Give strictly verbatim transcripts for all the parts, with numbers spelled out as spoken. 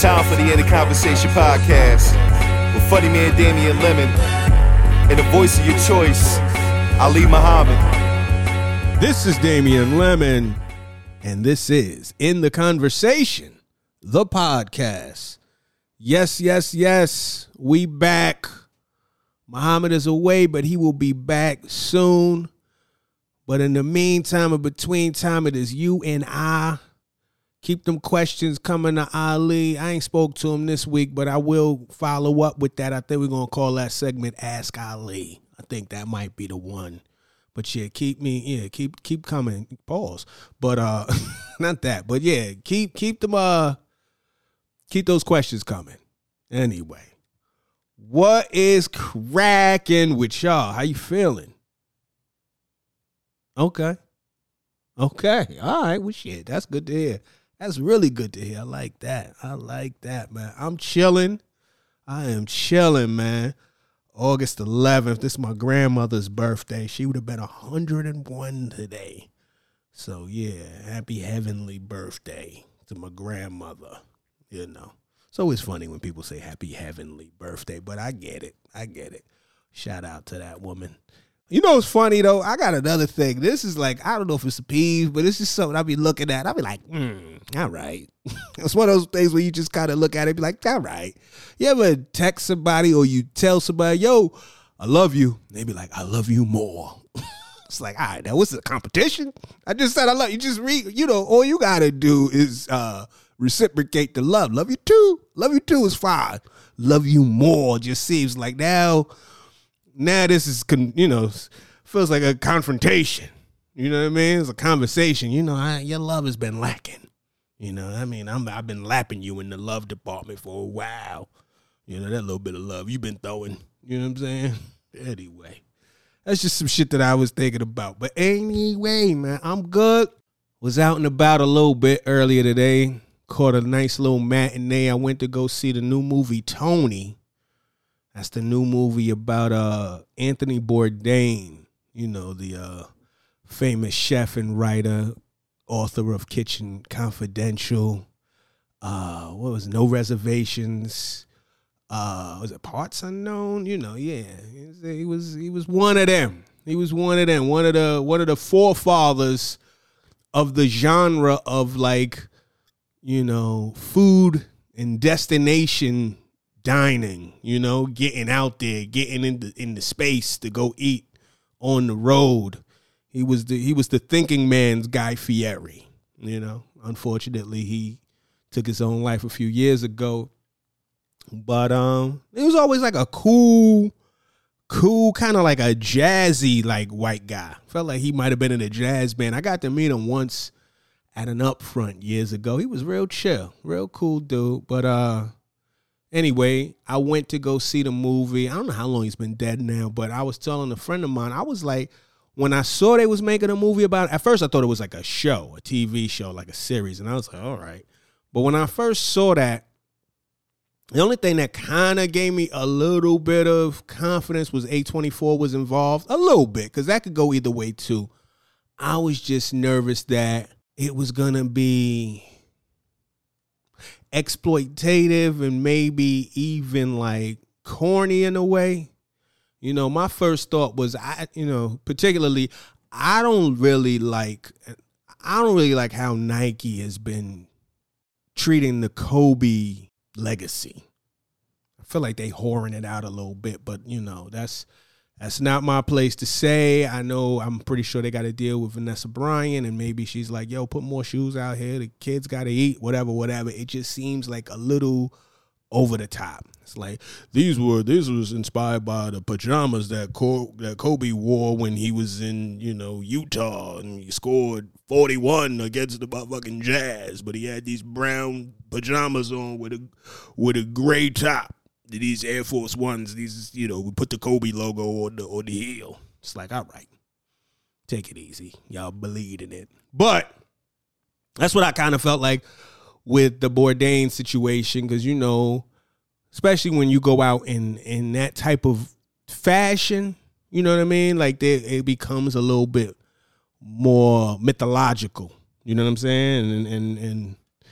Time for the End of Conversation podcast with funny man Damian Lemon and the voice of your choice, Ali Muhammad. This is Damian Lemon, and this is In the Conversation, the podcast. Yes, yes, yes, we back. Muhammad is away, but he will be back soon. But in the meantime, in between time, it is you and I. Keep them questions coming to Ali. I ain't spoke to him this week, but I will follow up with that. I think we're going to call that segment Ask Ali. I think that might be the one. But yeah, keep me, yeah, keep keep coming. Pause. But uh not that. But yeah, keep keep them uh keep those questions coming. Anyway. What is cracking with y'all? How you feeling? Okay. Okay. All right. Well, shit. That's good to hear. That's really good to hear. I like that. I like that, man. I'm chilling. I am chilling, man. August eleventh. This is my grandmother's birthday. She would have been one hundred one today. So, yeah. Happy heavenly birthday to my grandmother. You know. It's always funny when people say happy heavenly birthday, but I get it. I get it. Shout out to that woman. You know what's funny, though? I got another thing. This is like, I don't know if it's a peeve, but it's just something I be looking at. I be like, hmm, all right. It's one of those things where you just kind of look at it and be like, all right. You ever text somebody or you tell somebody, yo, I love you. They be like, I love you more. It's like, all right, now what's the competition? I just said I love you. Just read, you know, all you got to do is uh, reciprocate the love. Love you too. Love you too is fine. Love you more just seems like now... Now this is, you know, feels like a confrontation. You know what I mean? It's a conversation. You know, I, your love has been lacking. You know, I mean, I'm, I've been lapping you in the love department for a while. You know, that little bit of love you've been throwing. You know what I'm saying? Anyway, that's just some shit that I was thinking about. But anyway, man, I'm good. Was out and about a little bit earlier today. Caught a nice little matinee. I went to go see the new movie, Tony. That's the new movie about uh, Anthony Bourdain, you know, the uh, famous chef and writer, author of Kitchen Confidential. Uh, what was it? No Reservations? Uh, was it Parts Unknown? You know, yeah, he was, he was he was one of them. He was one of them. One of the one of the forefathers of the genre of like, you know, food and destination dining, you know, getting out there, getting in the in the space to go eat on the road. He was the he was the thinking man's Guy Fieri, you know. Unfortunately, he took his own life a few years ago. But um, it was always like a cool, cool kind of like a jazzy like white guy. Felt like he might have been in a jazz band. I got to meet him once at an upfront years ago. He was real chill, real cool dude. But uh. Anyway, I went to go see the movie. I don't know how long he's been dead now, but I was telling a friend of mine, I was like, when I saw they was making a movie about it, at first I thought it was like a show, a T V show, like a series. And I was like, all right. But when I first saw that, the only thing that kind of gave me a little bit of confidence was A twenty-four was involved. A little bit, because that could go either way too. I was just nervous that it was going to be exploitative and maybe even like corny in a way. You know, my first thought was, I, you know, particularly, I don't really like, I don't really like how Nike has been treating the Kobe legacy. I feel like they whoring it out a little bit, but you know, that's, That's not my place to say. I know, I'm pretty sure they got to deal with Vanessa Bryant, and maybe she's like, yo, put more shoes out here. The kids got to eat, whatever, whatever. It just seems like a little over the top. It's like, these were, this was inspired by the pajamas that that Kobe wore when he was in, you know, Utah, and he scored forty-one against the motherfucking Jazz, but he had these brown pajamas on with a with a gray top. These Air Force Ones, these, you know, we put the Kobe logo on the on the heel. It's like, all right, take it easy. Y'all believe in it. But that's what I kind of felt like with the Bourdain situation, because, you know, especially when you go out in, in that type of fashion, you know what I mean? Like, they, it becomes a little bit more mythological. You know what I'm saying? And and and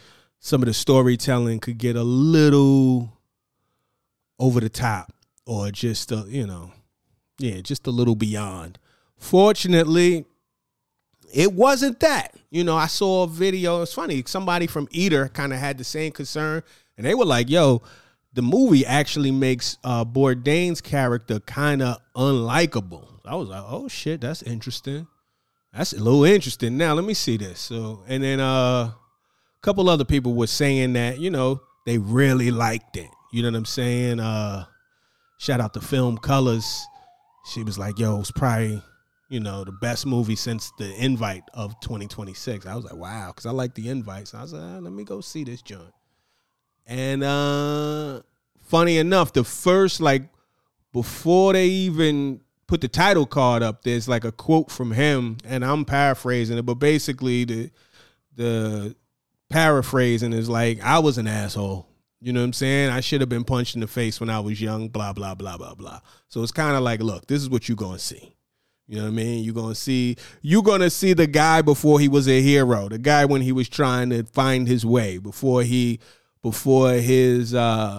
some of the storytelling could get a little over the top or just, uh, you know, yeah, just a little beyond. Fortunately, it wasn't that. You know, I saw a video. It's funny. Somebody from Eater kind of had the same concern. And they were like, yo, the movie actually makes uh, Bourdain's character kind of unlikable. I was like, oh, shit, that's interesting. That's a little interesting. Now, let me see this. So, and then uh, a couple other people were saying that, you know, they really liked it. You know what I'm saying? Uh, shout out to Film Colors. She was like, yo, it's probably, you know, the best movie since The Invite of twenty twenty-six. I was like, wow, because I like The Invite. So I was like, ah, let me go see this joint. And uh, funny enough, the first, like, before they even put the title card up, there's like a quote from him, and I'm paraphrasing it, but basically the the paraphrasing is like, I was an asshole. You know what I'm saying? I should have been punched in the face when I was young, blah, blah, blah, blah, blah. So it's kind of like, look, this is what you're going to see. You know what I mean? You're going to see, you're going to see the guy before he was a hero, the guy when he was trying to find his way, before he, before his, uh,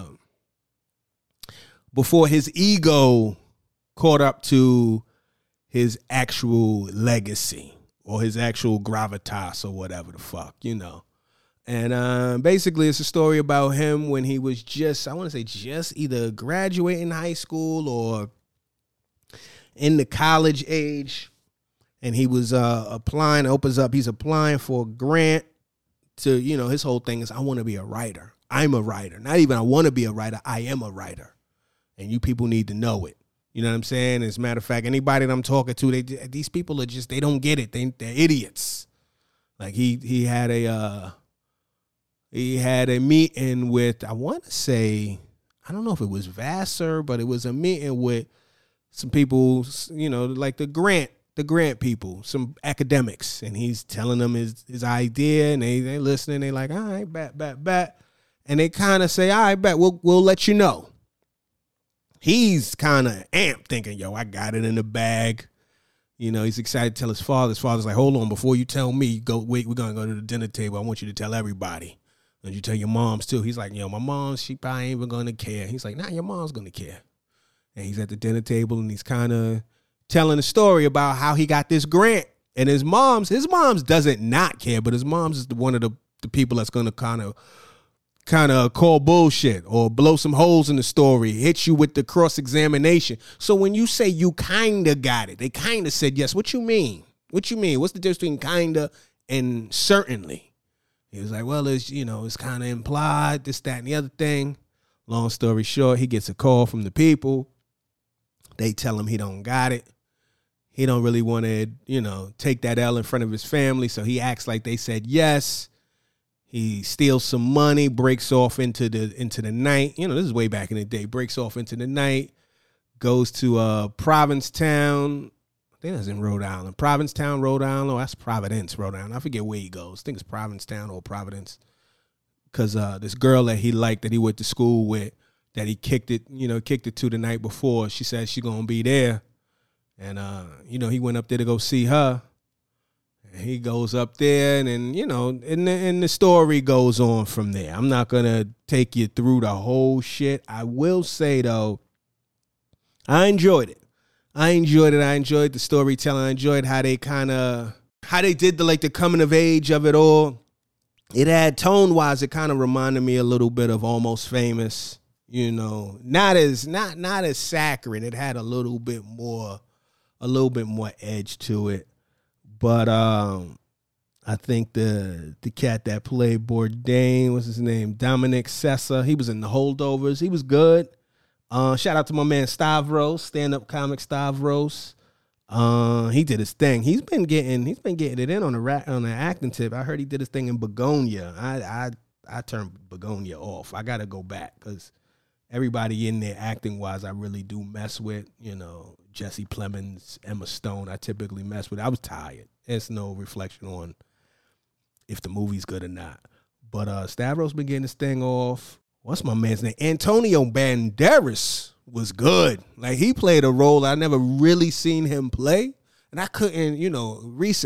before his ego caught up to his actual legacy or his actual gravitas or whatever the fuck, you know. And uh, basically it's a story about him when he was just, I want to say just either graduating high school or in the college age. And he was uh, applying, opens up, he's applying for a grant to, you know, his whole thing is, I want to be a writer. I'm a writer. Not even I want to be a writer. I am a writer. And you people need to know it. You know what I'm saying? As a matter of fact, anybody that I'm talking to, they these people are just, they don't get it. They, they're idiots. Like he he had a, uh, he had a meeting with, I want to say, I don't know if it was Vassar, but it was a meeting with some people, you know, like the grant, the grant people, some academics. And he's telling them his, his idea, and they, they listening. They like, all right, bet, bet, bet. And they kind of say, all right, bet, we'll, we'll let you know. He's kind of amped thinking, yo, I got it in the bag. You know, he's excited to tell his father. His father's like, hold on, before you tell me, go wait, we're going to go to the dinner table. I want you to tell everybody. And you tell your moms, too. He's like, yo, my mom, she probably ain't even going to care. He's like, nah, your mom's going to care. And he's at the dinner table, and he's kind of telling a story about how he got this grant. And his mom's, his mom's doesn't not care, but his mom's is the, one of the, the people that's going to kind of kind of call bullshit or blow some holes in the story, hit you with the cross-examination. So when you say you kind of got it, they kind of said yes. What you mean? What you mean? What's the difference between kind of and certainly? He was like, well, it's, you know, it's kind of implied, this, that, and the other thing. Long story short, he gets a call from the people. They tell him he don't got it. He don't really want to, you know, take that L in front of his family, so he acts like they said yes. He steals some money, breaks off into the into the night. You know, this is way back in the day. Breaks off into the night, goes to uh, Provincetown. I think that's in Rhode Island. Provincetown, Rhode Island. Oh, that's Providence, Rhode Island. I forget where he goes. I think it's Provincetown or Providence. Because uh, this girl that he liked, that he went to school with, that he kicked it, you know, kicked it to the night before, she said she's going to be there. And, uh, you know, he went up there to go see her. And he goes up there, and, and you know, and the, and the story goes on from there. I'm not going to take you through the whole shit. I will say, though, I enjoyed it. I enjoyed it. I enjoyed the storytelling. I enjoyed how they kind of, how they did the, like, the coming of age of it all. It had, tone-wise, it kind of reminded me a little bit of Almost Famous. You know, not as, not, not as saccharine. It had a little bit more, a little bit more edge to it. But um, I think the the cat that played Bourdain, what's his name? Dominic Sessa. He was in The Holdovers. He was good. Uh, shout out to my man Stavros, stand-up comic Stavros. Uh, he did his thing. He's been getting he's been getting it in on the ra- on the acting tip. I heard he did his thing in Begonia. I I I turned Begonia off. I got to go back because everybody in there acting wise, I really do mess with. You know, Jesse Plemons, Emma Stone, I typically mess with. I was tired. It's no reflection on if the movie's good or not. But uh, Stavros been getting this thing off. What's my man's name? Antonio Banderas was good. Like, he played a role I never really seen him play. And I couldn't, you know, recently,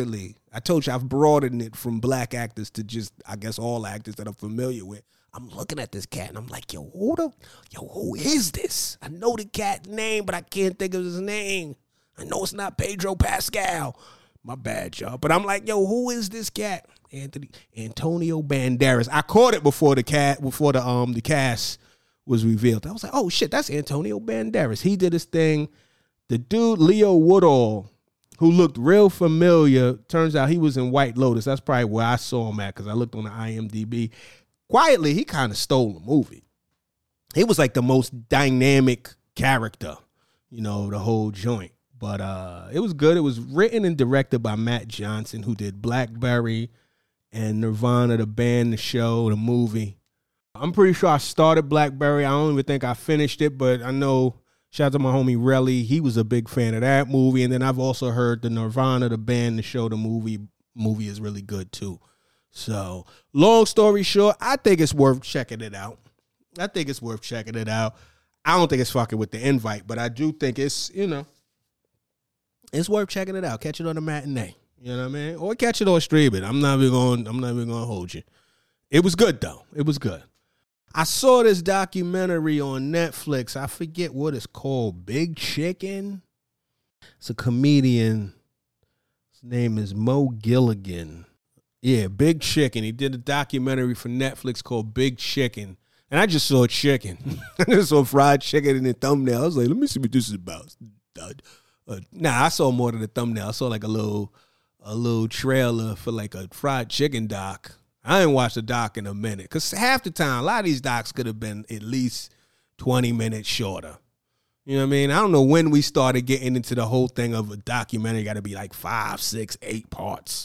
I told you I've broadened it from black actors to just, I guess, all actors that I'm familiar with. I'm looking at this cat and I'm like, yo, who the, yo, who is this? I know the cat's name, but I can't think of his name. I know it's not Pedro Pascal. My bad, y'all. But I'm like, yo, who is this cat? Anthony Antonio Banderas. I caught it before the cat, before the um the cast was revealed. I was like, oh shit, that's Antonio Banderas. He did his thing. The dude, Leo Woodall, who looked real familiar, turns out he was in White Lotus. That's probably where I saw him at, because I looked on the I M D B. Quietly, he kind of stole the movie. He was like the most dynamic character, you know, the whole joint. But uh, it was good. It was written and directed by Matt Johnson, who did Blackberry and Nirvana, the band, the show, the movie. I'm pretty sure I started Blackberry. I don't even think I finished it, but I know, shout out to my homie Relly, he was a big fan of that movie. And then I've also heard the Nirvana, the band, the show, the movie, movie is really good too. So, long story short, I think it's worth checking it out. I think it's worth checking it out. I don't think it's fucking with the invite, but I do think it's, you know, it's worth checking it out. Catch it on the matinee. You know what I mean? Or catch it on streaming. I'm not even going, I'm not even going to hold you. It was good, though. It was good. I saw this documentary on Netflix. I forget what it's called. Big Chicken? It's a comedian. His name is Mo Gilligan. Yeah, Big Chicken. He did a documentary for Netflix called Big Chicken. And I just saw chicken. I just saw fried chicken in the thumbnail. I was like, let me see what this is about. Uh, uh, nah, I saw more than the thumbnail. I saw like a little a little trailer for like a fried chicken doc. I ain't watched the doc in a minute. Because half the time, a lot of these docs could have been at least twenty minutes shorter. You know what I mean? I don't know when we started getting into the whole thing of a documentary got to be like five, six, eight parts.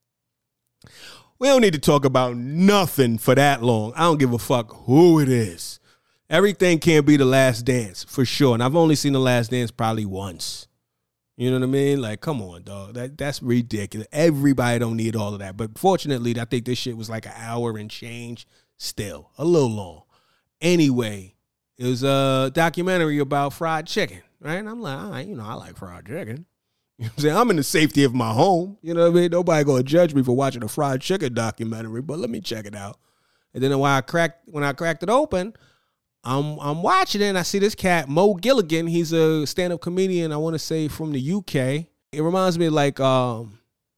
We don't need to talk about nothing for that long. I don't give a fuck who it is. Everything can't be The Last Dance, for sure. And I've only seen The Last Dance probably once. You know what I mean? Like, come on, dog. That That's ridiculous. Everybody don't need all of that. But fortunately, I think this shit was like an hour and change. Still, a little long. Anyway, it was a documentary about fried chicken, right? And I'm like, all right, you know, I like fried chicken. You know what I'm saying? I'm in the safety of my home. You know what I mean? Nobody gonna judge me for watching a fried chicken documentary, but let me check it out. And then when I cracked when I cracked it open, I'm I'm watching it and I see this cat, Mo Gilligan. He's a stand-up comedian, I want to say from the U K. It reminds me of like um,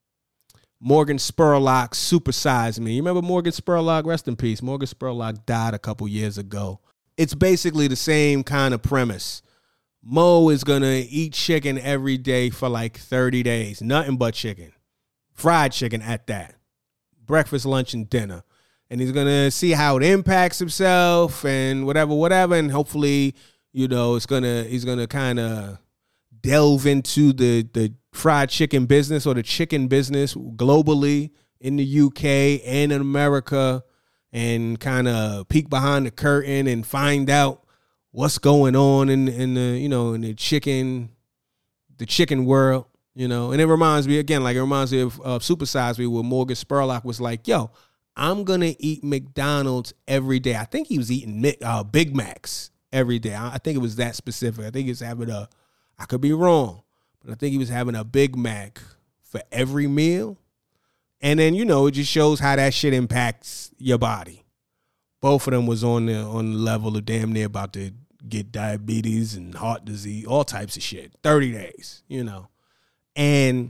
Morgan Spurlock, Super Size Me. You remember Morgan Spurlock? Rest in peace. Morgan Spurlock died a couple years ago. It's basically the same kind of premise. Mo is going to eat chicken every day for like thirty days. Nothing but chicken. Fried chicken at that. Breakfast, lunch, and dinner. And he's going to see how it impacts himself and whatever, whatever. And hopefully, you know, it's going to, he's going to kind of delve into the, the fried chicken business or the chicken business globally in the U K and in America and kind of peek behind the curtain and find out what's going on in in the, you know, in the chicken, the chicken world, you know. And it reminds me, again, like it reminds me of uh, Super Size Me, where Morgan Spurlock was like, yo, I'm going to eat McDonald's every day. I think he was eating uh, Big Macs every day. I think it was that specific. I think he was having a, I could be wrong, but I think he was having a Big Mac for every meal. And then, you know, it just shows how that shit impacts your body. Both of them was on the, on the level of damn near about to get diabetes and heart disease, all types of shit. thirty days, you know. And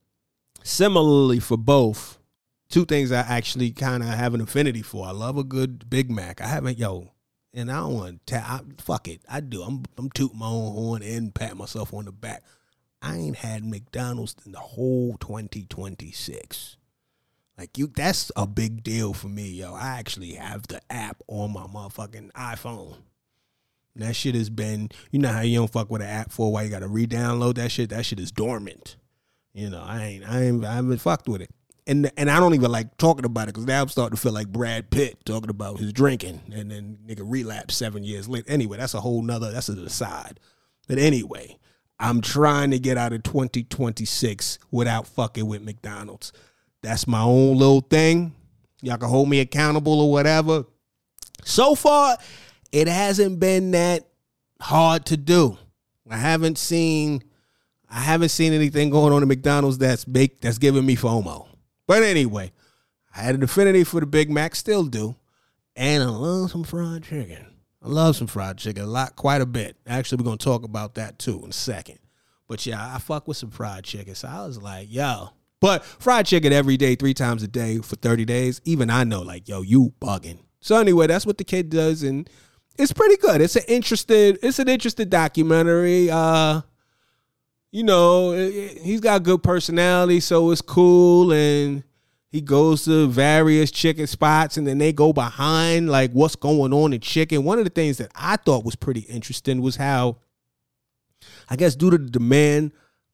similarly for both, two things I actually kind of have an affinity for. I love a good Big Mac. I haven't, yo, and I don't want to, ta- I, fuck it. I do. I'm, I'm tooting my own horn and pat myself on the back. I ain't had McDonald's in the whole twenty twenty-six. Like, you, that's a big deal for me, yo. I actually have the app on my motherfucking iPhone. That shit has been, you know how you don't fuck with an app for a while, you got to re-download that shit? That shit is dormant. You know, I ain't, I ain't, I haven't fucked with it. And and I don't even like talking about it because now I'm starting to feel like Brad Pitt talking about his drinking and then nigga relapse seven years later. Anyway, that's a whole nother, that's an aside. But anyway, I'm trying to get out of twenty twenty-six without fucking with McDonald's. That's my own little thing. Y'all can hold me accountable or whatever. So far, it hasn't been that hard to do. I haven't seen, I haven't seen anything going on at McDonald's that's baked, that's giving me FOMO. But anyway, I had an affinity for the Big Mac, still do. And I love some fried chicken. I love some fried chicken a lot, quite a bit. Actually, we're going to talk about that too in a second. But yeah, I fuck with some fried chicken. So I was like, yo. But fried chicken every day, three times a day for thirty days, even I know, like, yo, you bugging. So anyway, that's what the kid does, and it's pretty good. It's an interesting, it's an interesting documentary. Uh, you know, it, it, he's got good personality, so it's cool, and he goes to various chicken spots, and then they go behind, like, what's going on in chicken. One of the things that I thought was pretty interesting was how, I guess due to the demand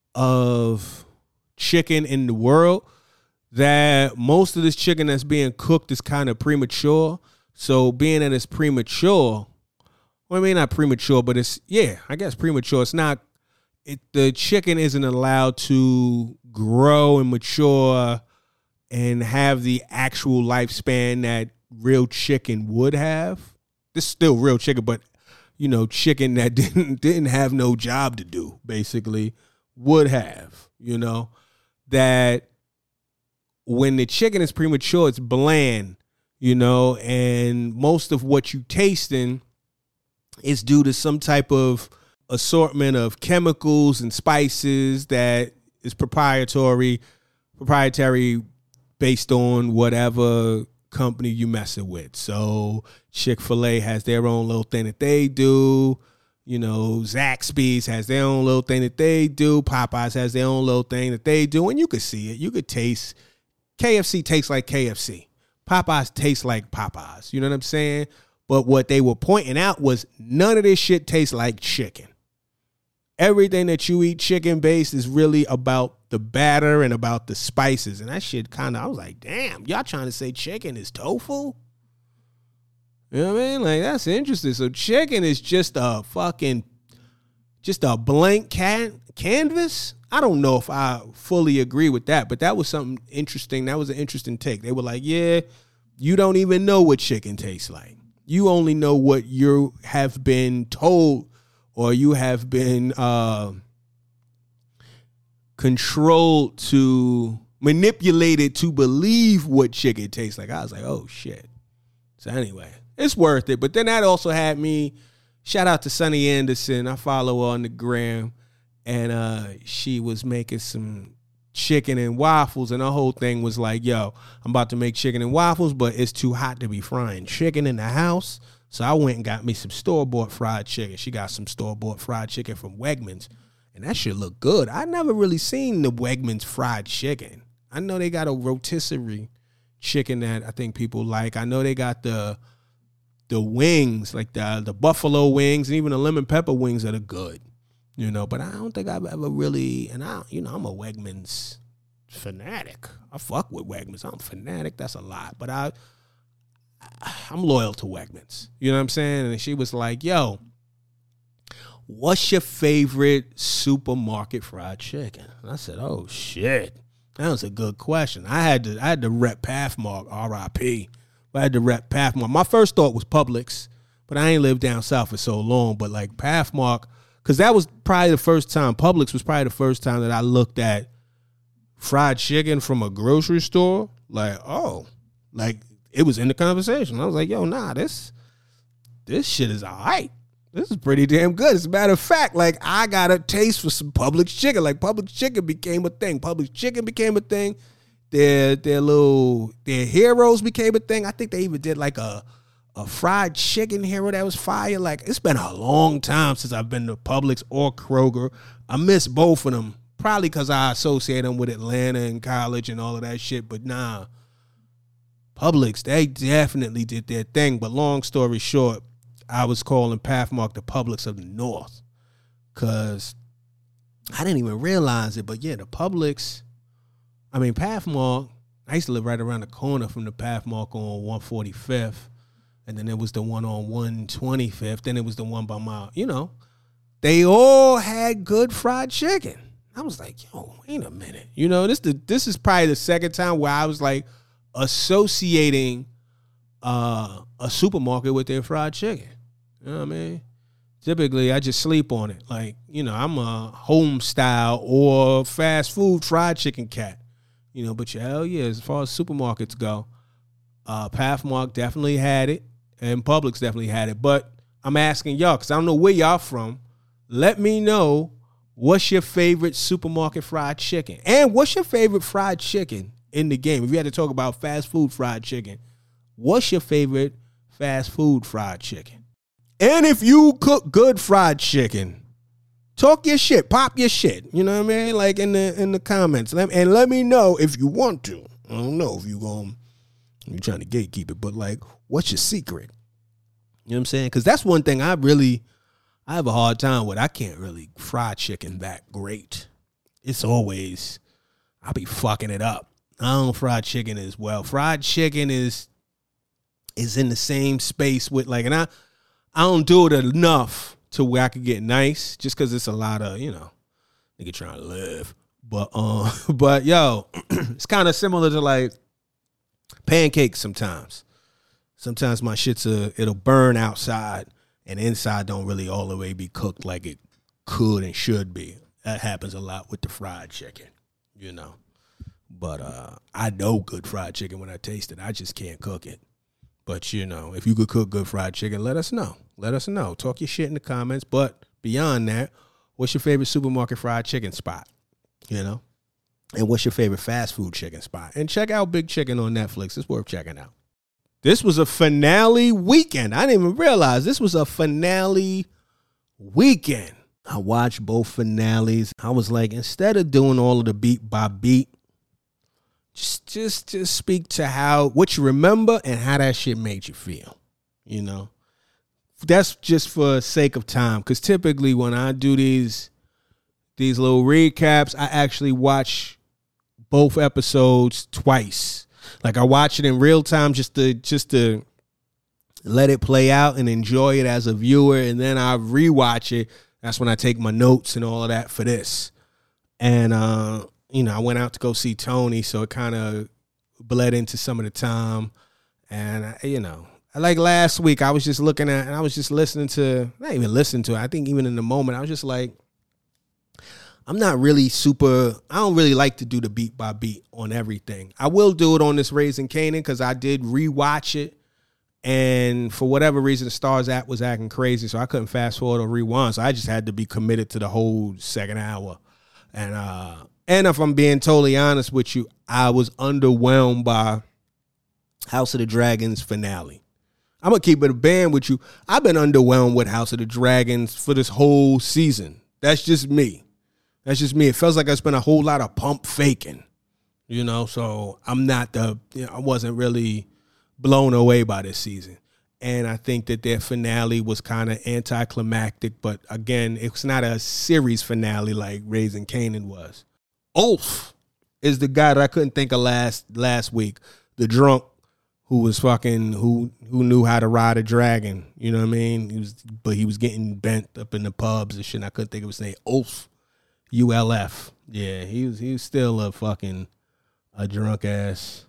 of chicken in the world, that most of this chicken that's being cooked is kind of premature. So being that it's premature, well, I mean, not premature, but it's, yeah, I guess premature. It's not, it, the chicken isn't allowed to grow and mature and have the actual lifespan that real chicken would have. This is still real chicken, but, you know, chicken that didn't didn't have no job to do, basically, would have, you know, that when the chicken is premature, it's bland, you know, and most of what you tasting is due to some type of assortment of chemicals and spices that is proprietary, proprietary based on whatever company you messing with. So Chick-fil-A has their own little thing that they do. You know, Zaxby's has their own little thing that they do. Popeyes has their own little thing that they do. And you could see it. You could taste. K F C tastes like K F C. Popeyes tastes like Popeyes. You know what I'm saying? But what they were pointing out was none of this shit tastes like chicken. Everything that you eat chicken-based is really about the batter and about the spices. And that shit kind of, I was like, damn, y'all trying to say chicken is tofu? You know what I mean? Like, that's interesting. So chicken is just a fucking, just a blank can- canvas? I don't know if I fully agree with that, but that was something interesting. That was an interesting take. They were like, yeah, you don't even know what chicken tastes like. You only know what you have been told or you have been uh, controlled to, manipulated to believe what chicken tastes like. I was like, oh, shit. So anyway, it's worth it. But then that also had me, shout out to Sunny Anderson. I follow her on the gram. And uh, she was making some chicken and waffles. And the whole thing was like, yo, I'm about to make chicken and waffles, but it's too hot to be frying chicken in the house. So I went and got me some store-bought fried chicken. She got some store-bought fried chicken from Wegmans. And that shit looked good. I never really seen the Wegmans fried chicken. I know they got a rotisserie chicken that I think people like. I know they got the the wings, like the, the buffalo wings and even the lemon pepper wings that are good. You know, but I don't think I've ever really, and I, you know, I'm a Wegmans fanatic. I fuck with Wegmans. I'm a fanatic. That's a lot. But I, I'm loyal to Wegmans. You know what I'm saying? And she was like, yo, what's your favorite supermarket fried chicken? And I said, oh, shit. That was a good question. I had to, I had to rep Pathmark, R I P. I had to rep Pathmark. My first thought was Publix, but I ain't lived down south for so long. But like Pathmark, because that was probably the first time, Publix was probably the first time that I looked at fried chicken from a grocery store. Like, oh, like it was in the conversation. I was like, yo, nah, this this shit is all right. This is pretty damn good. As a matter of fact, like I got a taste for some Publix chicken. Like Publix chicken became a thing. Publix chicken became a thing. Their their little their heroes became a thing. I think they even did like a A fried chicken hero that was fire. Like, it's been a long time since I've been to Publix or Kroger. I miss both of them. Probably because I associate them with Atlanta and college and all of that shit. But nah, Publix, they definitely did their thing. But long story short, I was calling Pathmark the Publix of the North. Because I didn't even realize it. But yeah, the Publix, I mean, Pathmark, I used to live right around the corner from the Pathmark on one forty-fifth. And then it was the one on one twenty-fifth. Then it was the one by my, you know, they all had good fried chicken. I was like, yo, wait a minute. You know, this the this is probably the second time where I was like associating uh, a supermarket with their fried chicken. You know what I mean? typically I just sleep on it. Like, you know, I'm a home style or fast food fried chicken cat. You know, but yeah, hell yeah, as far as supermarkets go, uh, Pathmark definitely had it, and Publix definitely had it. But I'm asking y'all, because I don't know where y'all from. Let me know, what's your favorite supermarket fried chicken? And what's your favorite fried chicken in the game? If you had to talk about fast food fried chicken, what's your favorite fast food fried chicken? And if you cook good fried chicken, talk your shit, pop your shit. You know what I mean? Like in the in the comments. Let, and let me know if you want to. I don't know if you going you're trying to gatekeep it, but like, what's your secret? You know what I'm saying? Because that's one thing I really, I have a hard time with. I can't really fry chicken that great. It's always, I'll be fucking it up. I don't fry chicken as well. Fried chicken is is in the same space with like, and I, I don't do it enough to where I could get nice, just because it's a lot of, you know, nigga trying to live. But um, but yo, it's kind of similar to like pancakes sometimes. Sometimes my shit's a, it'll burn outside and inside don't really all the way be cooked like it could and should be. That happens a lot with the fried chicken, you know. But uh, I know good fried chicken when I taste it. I just can't cook it. But, you know, if you could cook good fried chicken, let us know. Let us know. Talk your shit in the comments. But beyond that, what's your favorite supermarket fried chicken spot? You know? And what's your favorite fast food chicken spot? And check out Big Chicken on Netflix. It's worth checking out. This was a finale weekend. I didn't even realize this was a finale weekend. I watched both finales. I was like, instead of doing all of the beat by beat, Just, just, just speak to how, what you remember and how that shit made you feel, you know. That's just for sake of time, because typically when I do these, these little recaps, I actually watch both episodes twice. Like I watch it in real time just to, just to let it play out and enjoy it as a viewer, and then I rewatch it. That's when I take my notes and all of that for this, and uh. You know, I went out to go see Tony, so it kind of bled into some of the time. And, I, you know, like last week, I was just looking at, and I was just listening to, not even listening to it. I think even in the moment, I was just like, I'm not really super, I don't really like to do the beat by beat on everything. I will do it on this Raising Kanan because I did rewatch it. And for whatever reason, the Stars app was acting crazy, so I couldn't fast forward or rewind. So I just had to be committed to the whole second hour. And, uh, And if I'm being totally honest with you, I was underwhelmed by House of the Dragons finale. I'm going to keep it a band with you. I've been underwhelmed with House of the Dragons for this whole season. That's just me. That's just me. It feels like I spent a whole lot of pump faking, you know, so I'm not the, you know, I wasn't really blown away by this season. And I think that their finale was kind of anticlimactic, but again, it's not a series finale like Raising Kanan was. Ulf is the guy that I couldn't think of last last week. The drunk who was fucking who who knew how to ride a dragon. You know what I mean? He was, but he was getting bent up in the pubs and shit. And I couldn't think of his name. Ulf, U L F. Yeah, he was he was still a fucking a drunk ass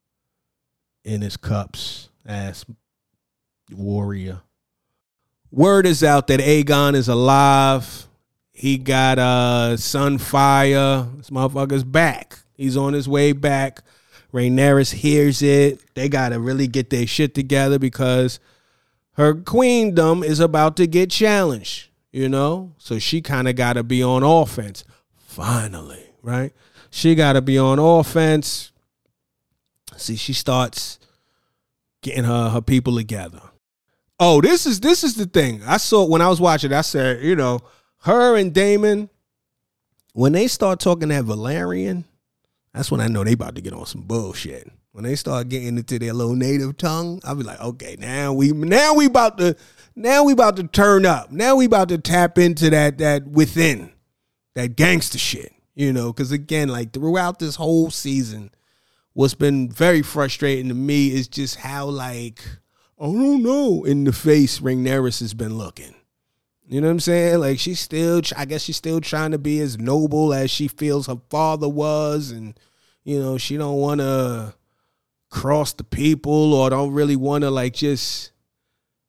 in his cups ass warrior. Word is out that Aegon is alive. He got uh, Sunfire. This motherfucker's back. He's on his way back. Rhaenyra hears it. They got to really get their shit together because her queendom is about to get challenged, you know? So she kind of got to be on offense. Finally, right? She got to be on offense. See, she starts getting her, her people together. Oh, this is this is the thing. I saw when I was watching, I said, you know, her and Damon, when they start talking that Valerian, that's when I know they about to get on some bullshit. When they start getting into their little native tongue, I'll be like, okay, now we now we about to now we about to turn up. Now we about to tap into that that within, that gangster shit. You know, because again, like throughout this whole season, what's been very frustrating to me is just how like, I don't know, in the face Rhaenyra has been looking. You know what I'm saying? Like she's still, I guess she's still trying to be as noble as she feels her father was. And, you know, she don't want to cross the people or don't really want to like just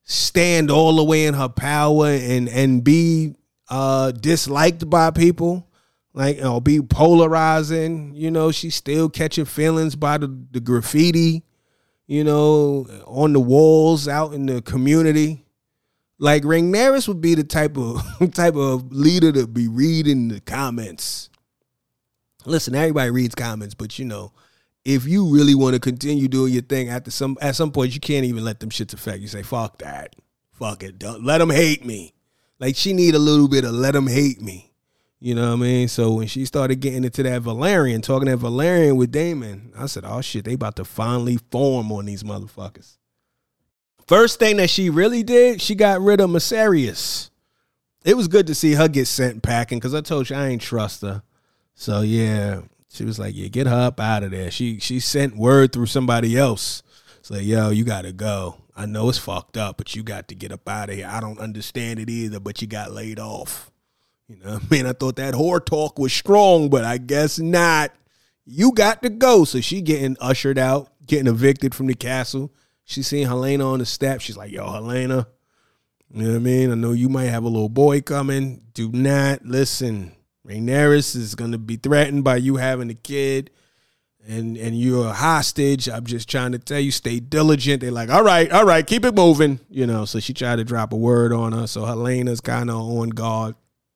stand all the way in her power and and be uh, disliked by people, like, you know, be polarizing. You know, she's still catching feelings by the, the graffiti, you know, on the walls out in the community. Like, Rhaenyra would be the type of type of leader to be reading the comments. Listen, everybody reads comments, but you know, if you really want to continue doing your thing, after some at some point, you can't even let them shits affect you. Say, fuck that, fuck it, don't let them hate me. Like, she need a little bit of let them hate me. You know what I mean? So when she started getting into that Valerian, talking that Valerian with Daemon, I said, oh shit, they about to finally form on these motherfuckers. First thing that she really did, she got rid of Mysarius. It was good to see her get sent packing, because I told you I ain't trust her. So yeah, she was like, yeah, get her up out of there. She she sent word through somebody else. It's like, yo, you got to go. I know it's fucked up, but you got to get up out of here. I don't understand it either, but you got laid off. You know what I mean? I thought that whore talk was strong, but I guess not. You got to go. So she getting ushered out, getting evicted from the castle. She seen Helena on the step. She's like, yo, Helena, you know what I mean? I know you might have a little boy coming. Do not listen. Rhaenyra is going to be threatened by you having a kid, and, and you're a hostage. I'm just trying to tell you, stay diligent. They're like, all right, all right, keep it moving. You know, so she tried to drop a word on her. So Helena's kind of on guard.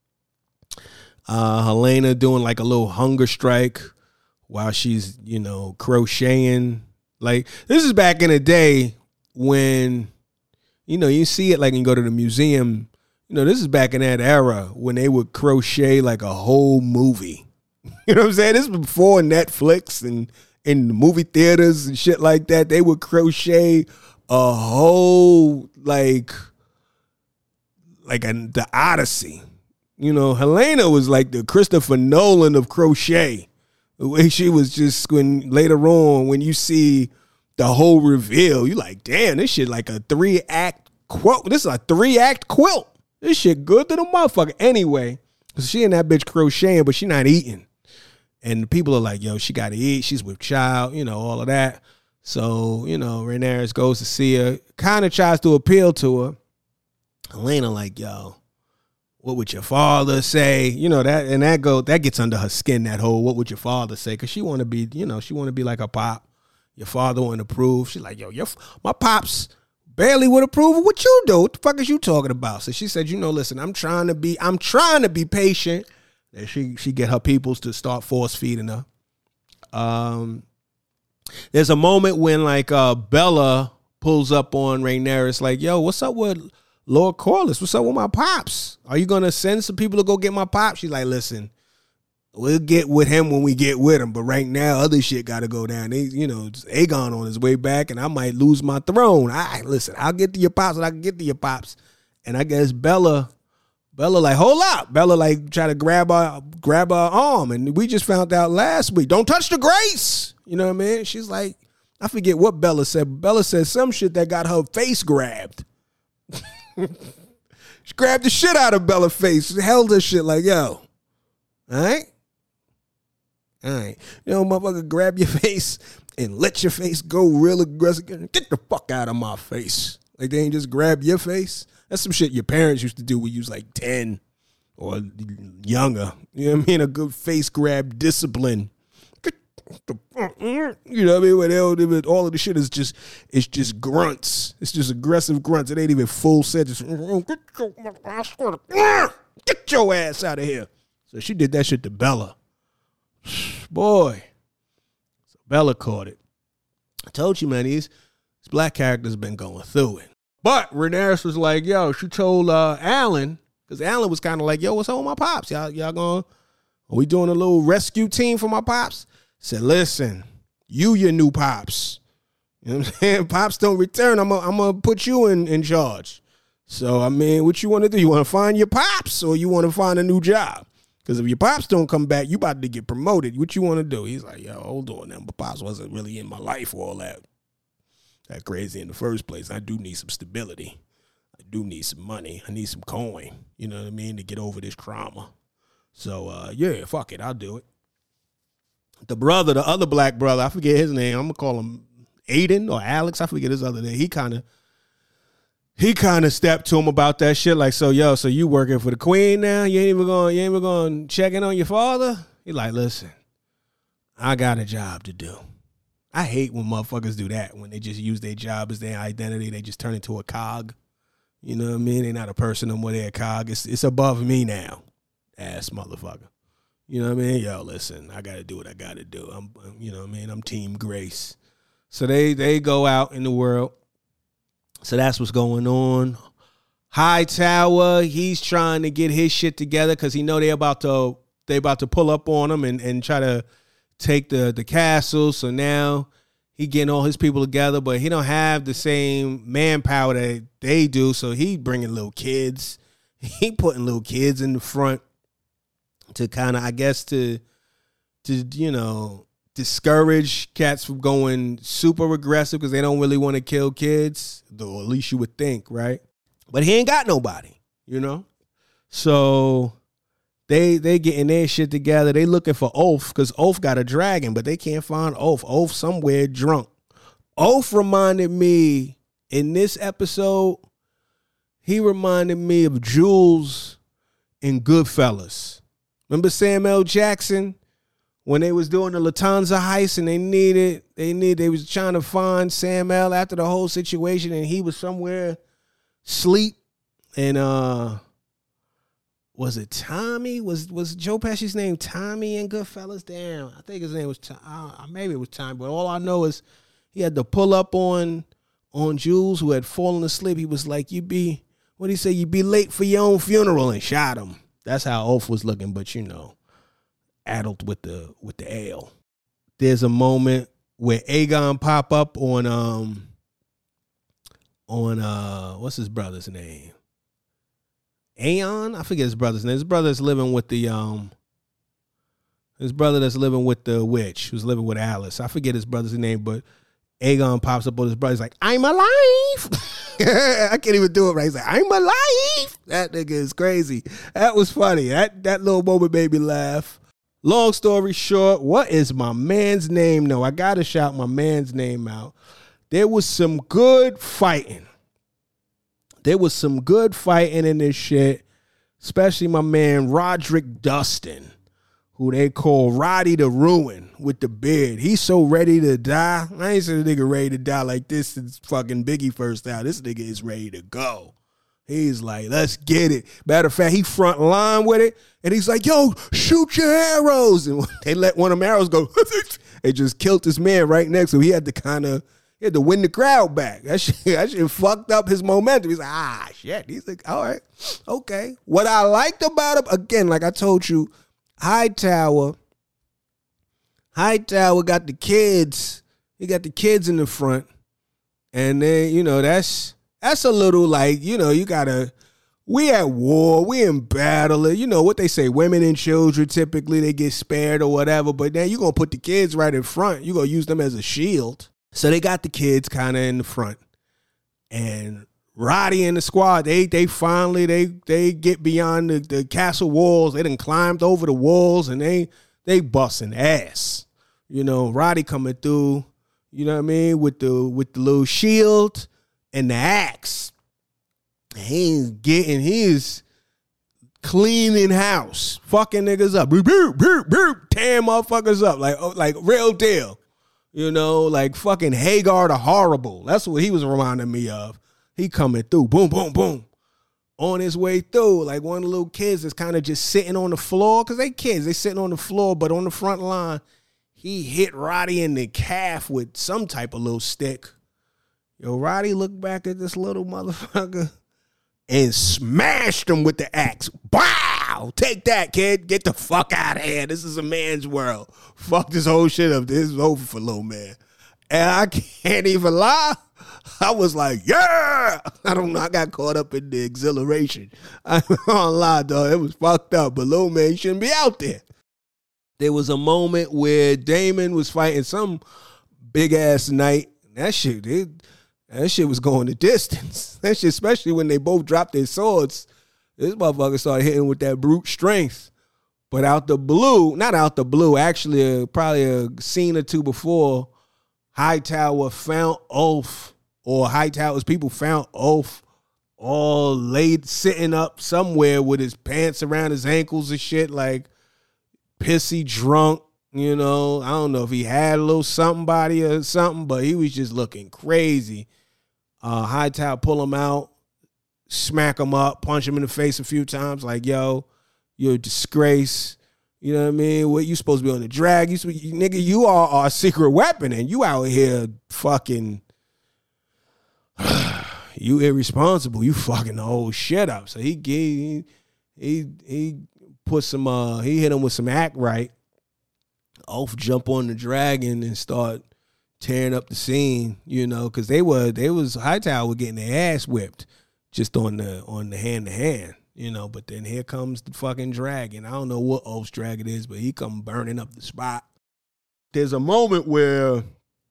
Uh, Helena doing like a little hunger strike while she's, you know, crocheting. Like, this is back in the day when, you know, you see it like when you go to the museum. You know, this is back in that era when they would crochet like a whole movie. You know what I'm saying? This was before Netflix and in the movie theaters and shit like that. They would crochet a whole, like, like a, the Odyssey. You know, Helena was like the Christopher Nolan of crochet. The way she was just, when later on, when you see the whole reveal, you like, damn, this shit like a three act quilt. This is a three act quilt. This shit good to the motherfucker. Anyway, cause she and that bitch crocheting, but she not eating. And people are like, yo, she got to eat. She's with child, you know, all of that. So, you know, Rhaenyra goes to see her, kind of tries to appeal to her. Helena like, yo, what would your father say? You know, that, and that go, that gets under her skin, that whole, what would your father say? Cause she want to be, you know, she want to be like her pop. Your father wouldn't approve. She's like, yo, your, my pops barely would approve of what you do. What the fuck is you talking about? So she said, you know, listen, I'm trying to be, I'm trying to be patient. And she, she get her peoples to start force feeding her. Um, there's a moment when like uh, Bella pulls up on Rhaenyra. It's like, yo, what's up with Lord Corlys? What's up with my pops? Are you going to send some people to go get my pops? She's like, listen, we'll get with him when we get with him. But right now, other shit got to go down. They, you know, Aegon on his way back, and I might lose my throne. I listen, I'll get to your pops and I can get to your pops. And I guess Bella, Bella like, hold up. Bella like try to grab her, grab her arm. And we just found out last week, don't touch the grace. You know what I mean? She's like, I forget what Bella said. But Bella said some shit that got her face grabbed. She grabbed the shit out of Bella's face. Held her shit like, yo, all right? All right. You know, motherfucker, grab your face and let your face go real aggressive. Get the fuck out of my face. Like, they ain't just grab your face. That's some shit your parents used to do when you was like ten or younger. You know what I mean? A good face grab discipline. You know what I mean? When they, all of the shit is just, it's just grunts. It's just aggressive grunts. It ain't even full sentences. Get your ass out of here. So she did that shit to Bella. Boy. So Bella caught it. I told you, man, these, these black characters been going through it. But Rhaenyra was like, yo, she told uh, Alan, because Alan was kind of like, yo, what's up with my pops? Y'all, y'all going, are we doing a little rescue team for my pops? Said, listen, you your new pops. You know what I'm saying? Pops don't return. I'm going to put you in, in charge. So, I mean, what you want to do? You want to find your pops or you want to find a new job? Because if your pops don't come back, you about to get promoted. What you want to do? He's like, yo, hold on now. My pops wasn't really in my life or all that. That crazy in the first place. I do need some stability. I do need some money. I need some coin. You know what I mean? To get over this trauma. So, uh, yeah, fuck it. I'll do it. The brother, the other black brother, I forget his name. I'm going to call him Aiden or Alex. I forget his other name. He kind of, he kind of stepped to him about that shit. Like, so, yo, so you working for the queen now? You ain't even going, you ain't even going to check in on your father? He like, listen, I got a job to do. I hate when motherfuckers do that, when they just use their job as their identity. They just turn into a cog. You know what I mean? They're not a person no more. They're a cog. It's, it's above me now, ass motherfucker. You know what I mean? Yo, listen, I got to do what I got to do. I'm, you know what I mean? I'm Team Grace. So they, they go out in the world. So that's what's going on. Hightower, he's trying to get his shit together because he know they about to they about to pull up on him and, and try to take the, the castle. So now he getting all his people together, but he don't have the same manpower that they do. So he bringing little kids. He putting little kids in the front to kind of, I guess, to to you know, discourage cats from going super aggressive because they don't really want to kill kids, though at least you would think, right? But he ain't got nobody, you know? So they they getting their shit together. They looking for Oath because Oath got a dragon, but they can't find Oath. Oath somewhere drunk. Oath reminded me, in this episode, he reminded me of Jules in Goodfellas. Remember Samuel L. Jackson? When they was doing the Lufthansa heist and they needed, they need, they was trying to find Sam L after the whole situation, and he was somewhere asleep. And uh, was it Tommy? Was was Joe Pesci's name Tommy in Goodfellas? Damn, I think his name was Tom, uh, maybe it was Tommy. But all I know is he had to pull up on on Jules, who had fallen asleep. He was like, "You be what did he say? You be late for your own funeral," and shot him. That's how Oath was looking, but you know. Addled with the with the ale. There's a moment where Aegon pop up on um on uh what's his brother's name? Aeon? I forget his brother's name. His brother's living with the um his brother that's living with the witch who's living with Alice. I forget his brother's name, but Aegon pops up on his brother. He's like, "I'm alive." I can't even do it right. He's like, "I'm alive." That nigga is crazy. That was funny. That that little moment made me laugh. Long story short, what is my man's name? No, I got to shout my man's name out. There was some good fighting. There was some good fighting in this shit, especially my man Roderick Dustin, who they call Roddy the Ruin with the beard. He's so ready to die. I ain't seen a nigga ready to die like this since fucking Biggie first out. This nigga is ready to go. He's like, let's get it. Matter of fact, he front line with it. And he's like, yo, shoot your arrows. And they let one of them arrows go. They just killed this man right next to him. He had to kind of, he had to win the crowd back. That shit, that shit fucked up his momentum. He's like, ah, shit. He's like, all right, okay. What I liked about him, again, like I told you, Hightower, Hightower got the kids. He got the kids in the front. And then, you know, that's, That's a little like, you know, you gotta, we at war, we in battle. You know what they say, women and children, typically they get spared or whatever, but then you're going to put the kids right in front. You're going to use them as a shield. So they got the kids kind of in the front. And Roddy and the squad, they they finally, they they get beyond the, the castle walls. They done climbed over the walls and they, they busting ass. You know, Roddy coming through, you know what I mean, with the with the little shield and the axe. He's getting, he's cleaning house, fucking niggas up, boop, boop, boop, boop, tearing motherfuckers up, like, like real deal. You know, like fucking Hagar the Horrible. That's what he was reminding me of. He coming through, boom, boom, boom, on his way through. Like one of the little kids that's kind of just sitting on the floor, because they kids, they sitting on the floor, but on the front line, he hit Roddy in the calf with some type of little stick. Yo, Roddy looked back at this little motherfucker and smashed him with the axe. Wow! Take that, kid. Get the fuck out of here. This is a man's world. Fuck this whole shit up. This is over for little man. And I can't even lie. I was like, yeah! I don't know. I got caught up in the exhilaration. I don't lie, dog. It was fucked up. But little man shouldn't be out there. There was a moment where Damon was fighting some big-ass knight. That shit, it, that shit was going the distance. That shit, especially when they both dropped their swords, this motherfucker started hitting with that brute strength. But out the blue, not out the blue, actually uh, probably a scene or two before, Hightower found Oath, or Hightower's people found Oath all laid, sitting up somewhere with his pants around his ankles and shit, like pissy drunk. You know, I don't know if he had a little something body or something, but he was just looking crazy. Uh, Hightower pull him out, smack him up, punch him in the face a few times, like, yo, you're a disgrace. You know what I mean? What, you supposed to be on the drag? You, you nigga, you are our secret weapon, and you out here fucking, you irresponsible. You fucking the whole shit up. So he gave, he he put some, uh, he hit him with some act right. Oath jump on the dragon and start tearing up the scene, you know, because they were, they was, Hightower were getting their ass whipped just on the, on the hand to hand. You know, but then here comes the fucking dragon. I don't know what Oath's dragon is, but he come burning up the spot. There's a moment where,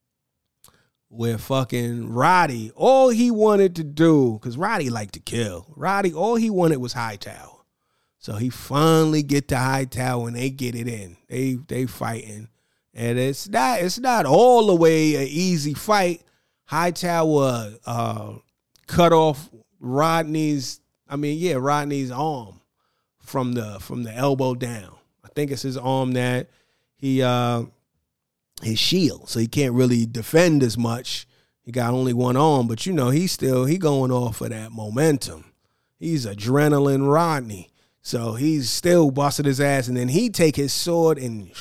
where fucking Roddy, all he wanted to do, because Roddy liked to kill. Roddy, all he wanted was Hightower. So he finally get to Hightower and they get it in. They they fighting. And it's not it's not all the way an easy fight. Hightower uh, cut off Rodney's I mean, yeah, Rodney's arm from the from the elbow down. I think it's his arm that he uh, his shield, so he can't really defend as much. He got only one arm, but you know he's still he going off of that momentum. He's adrenaline Rodney, so he's still busting his ass, and then he take his sword and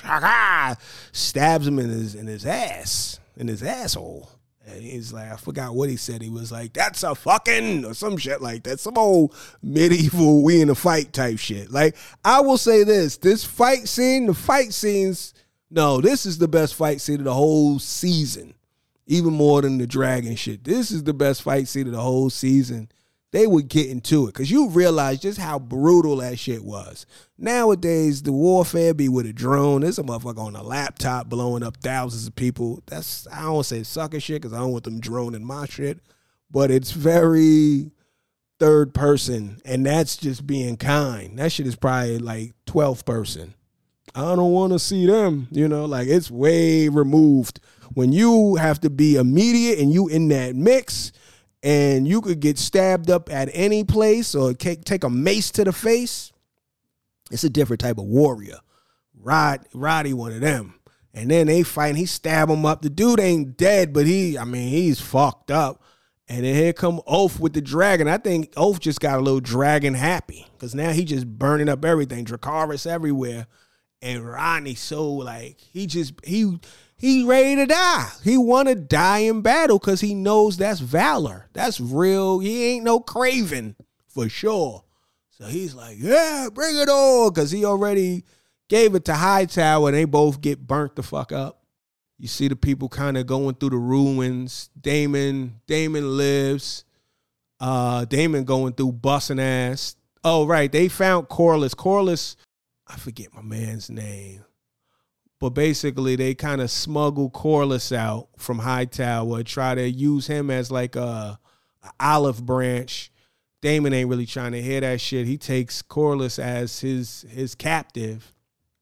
stabs him in his in his ass in his asshole. And he's like, I forgot what he said. He was like, that's a fucking, or some shit like that. Some old medieval, we in a fight type shit. Like, I will say this, this fight scene, the fight scenes, no, this is the best fight scene of the whole season. Even more than the dragon shit. This is the best fight scene of the whole season. They would get into it because you realize just how brutal that shit was. Nowadays, the warfare be with a drone. There's a motherfucker on a laptop blowing up thousands of people. That's, I don't want to say sucker shit because I don't want them droning my shit, but it's very third person, and that's just being kind. That shit is probably like twelfth person. I don't want to see them, you know, like it's way removed. When you have to be immediate and you in that mix, and you could get stabbed up at any place or take a mace to the face, it's a different type of warrior. Rod, Roddy one of them. And then they fight, and he stab him up. The dude ain't dead, but he, I mean, he's fucked up. And then here come Oath with the dragon. I think Oath just got a little dragon happy because now he just burning up everything. Dracarys everywhere. And Rodney so like, he just, he... He ready to die. He want to die in battle because he knows that's valor. That's real. He ain't no craven for sure. So he's like, yeah, bring it on. Because he already gave it to Hightower and they both get burnt the fuck up. You see the people kind of going through the ruins. Daemon, Daemon lives. Uh, Daemon going through busting ass. Oh, right. They found Corlys. Corlys, I forget my man's name. But basically, they kind of smuggle Corlys out from Hightower, try to use him as like a, a olive branch. Daemon ain't really trying to hear that shit. He takes Corlys as his his captive.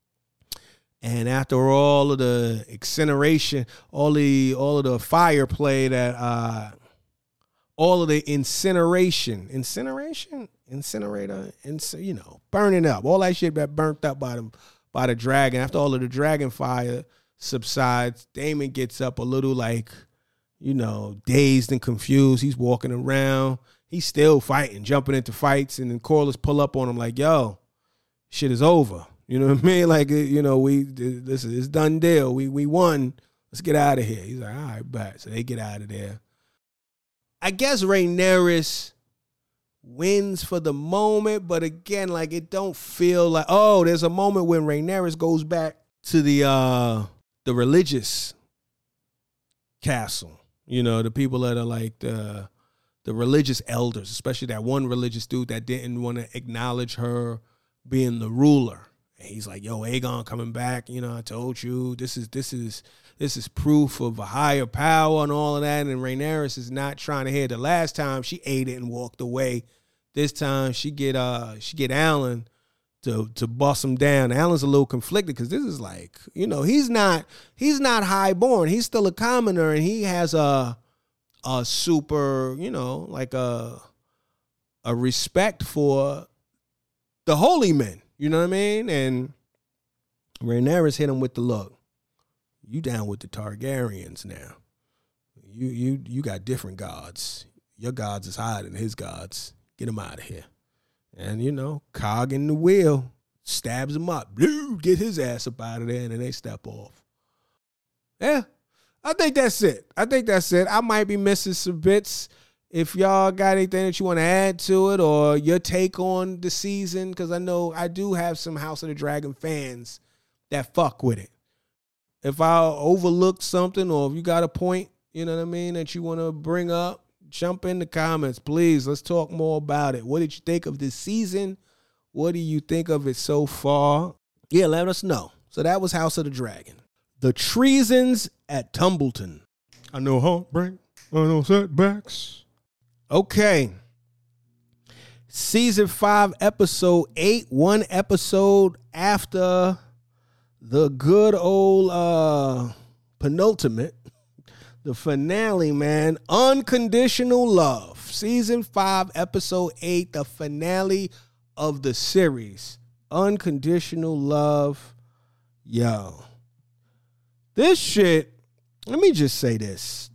And after all of the incineration, all the all of the fire play that, uh, all of the incineration, incineration, incinerator, inc- you know, burning up, all that shit that burnt up by them. By the dragon. After all of the dragon fire subsides, Daemon gets up a little like, you know, dazed and confused. He's walking around. He's still fighting, jumping into fights, and then Corlys pull up on him like, yo, shit is over. You know what I mean? Like, you know, we this is it's done deal. We we won. Let's get out of here. He's like, all right, bet. So they get out of there. I guess Rhaenyra wins for the moment, but again, like it don't feel like, oh, there's a moment when Rhaenyra goes back to the uh the religious castle. You know, the people that are like the the religious elders, especially that one religious dude that didn't want to acknowledge her being the ruler. And he's like, yo, Aegon coming back, you know, I told you, this is this is this is proof of a higher power and all of that. And Rhaenyra is not trying to hear. The last time she ate it and walked away. This time she get uh she get Alan to to bust him down. Alan's a little conflicted because this is like, you know, he's not he's not highborn. He's still a commoner, and he has a a super, you know, like a a respect for the holy men. You know what I mean? And Rhaenyra hit him with the look. You down with the Targaryens now. You you you got different gods. Your gods is higher than his gods. Get him out of here. And, you know, cog in the wheel, stabs him up. Blue, get his ass up out of there, and then they step off. Yeah, I think that's it. I think that's it. I might be missing some bits. If y'all got anything that you want to add to it or your take on the season, because I know I do have some House of the Dragon fans that fuck with it. If I overlooked something or if you got a point, you know what I mean, that you want to bring up, jump in the comments, please. Let's talk more about it. What did you think of this season? What do you think of it so far? Yeah, let us know. So that was House of the Dragon. The Treasons at Tumbleton. I know heartbreak. I know setbacks. Okay. Season five, episode eight. One episode after the good old uh, penultimate. The finale, man. Unconditional Love. Season five, episode eight. The finale of the series. Unconditional Love. Yo. This shit, let me just say this.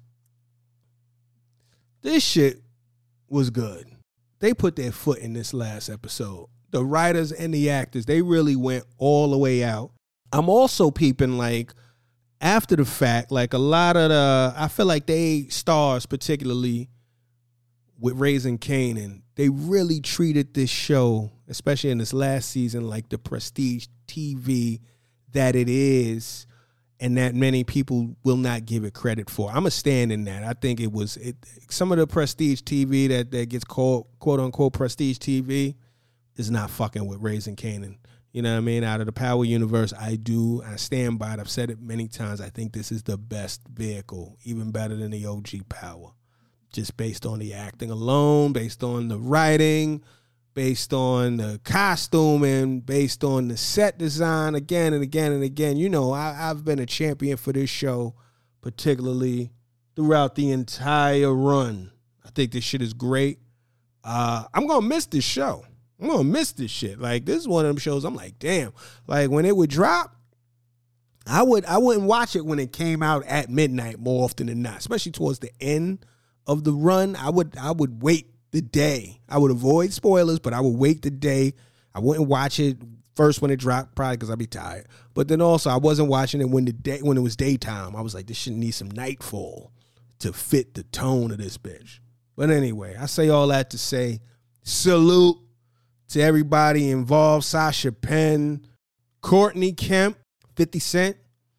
This shit was good. They put their foot in this last episode. The writers and the actors, they really went all the way out. I'm also peeping, like, after the fact, like a lot of the, I feel like they stars, particularly with Raising Kanan, they really treated this show, especially in this last season, like the prestige T V that it is, and that many people will not give it credit for. I'm a stand in that. I think it was it, some of the prestige T V that, that gets called quote unquote prestige T V is not fucking with Raising Kanan. You know what I mean? Out of the Power universe, I do. I stand by it. I've said it many times. I think this is the best vehicle, even better than the O G Power. Just based on the acting alone, based on the writing, based on the costuming, based on the set design, again and again and again. You know, I, I've been a champion for this show, particularly throughout the entire run. I think this shit is great. Uh, I'm going to miss this show. I'm going to miss this shit. Like, this is one of them shows I'm like, damn. Like, when it would drop, I, would, I wouldn't watch it when it came out at midnight more often than not, especially towards the end of the run. I would I would wait the day. I would avoid spoilers, but I would wait the day. I wouldn't watch it first when it dropped, probably because I'd be tired. But then also, I wasn't watching it when the day when it was daytime. I was like, this shit needs some nightfall to fit the tone of this bitch. But anyway, I say all that to say salute to everybody involved. Sasha Penn, Courtney Kemp, fifty Cent,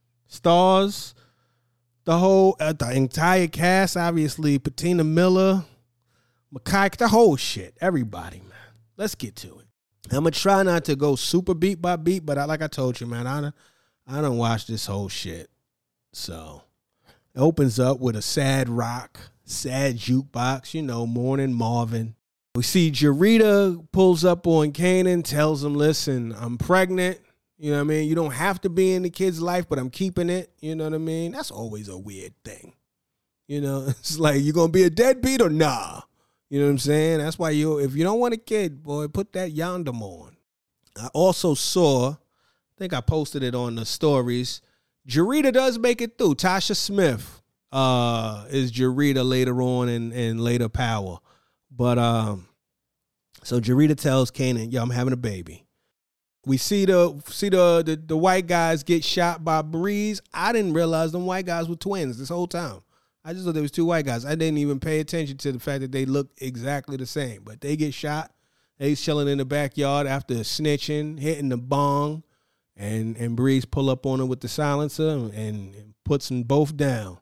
stars, the whole, uh, the entire cast, obviously, Patina Miller, Makai, the whole shit. Everybody, man. Let's get to it. I'm going to try not to go super beat by beat, but I, like I told you, man, I, I don't watch this whole shit. So, it opens up with a sad rock, sad jukebox, you know, Morning Marvin. We see Jarita pulls up on Kanan, tells him, listen, I'm pregnant. You know what I mean? You don't have to be in the kid's life, but I'm keeping it. You know what I mean? That's always a weird thing. You know, it's like, you going to be a deadbeat or nah? You know what I'm saying? That's why you, if you don't want a kid, boy, put that yondom on. I also saw, I think I posted it on the stories, Jarita does make it through. Tasha Smith uh, is Jarita later on in, in later Power. But, um, so Jarita tells Kanan, yo, I'm having a baby. We see the see the, the the white guys get shot by Breeze. I didn't realize them white guys were twins this whole time. I just thought there was two white guys. I didn't even pay attention to the fact that they look exactly the same. But they get shot. They chilling in the backyard after snitching, hitting the bong, and, and Breeze pull up on them with the silencer and, and puts them both down.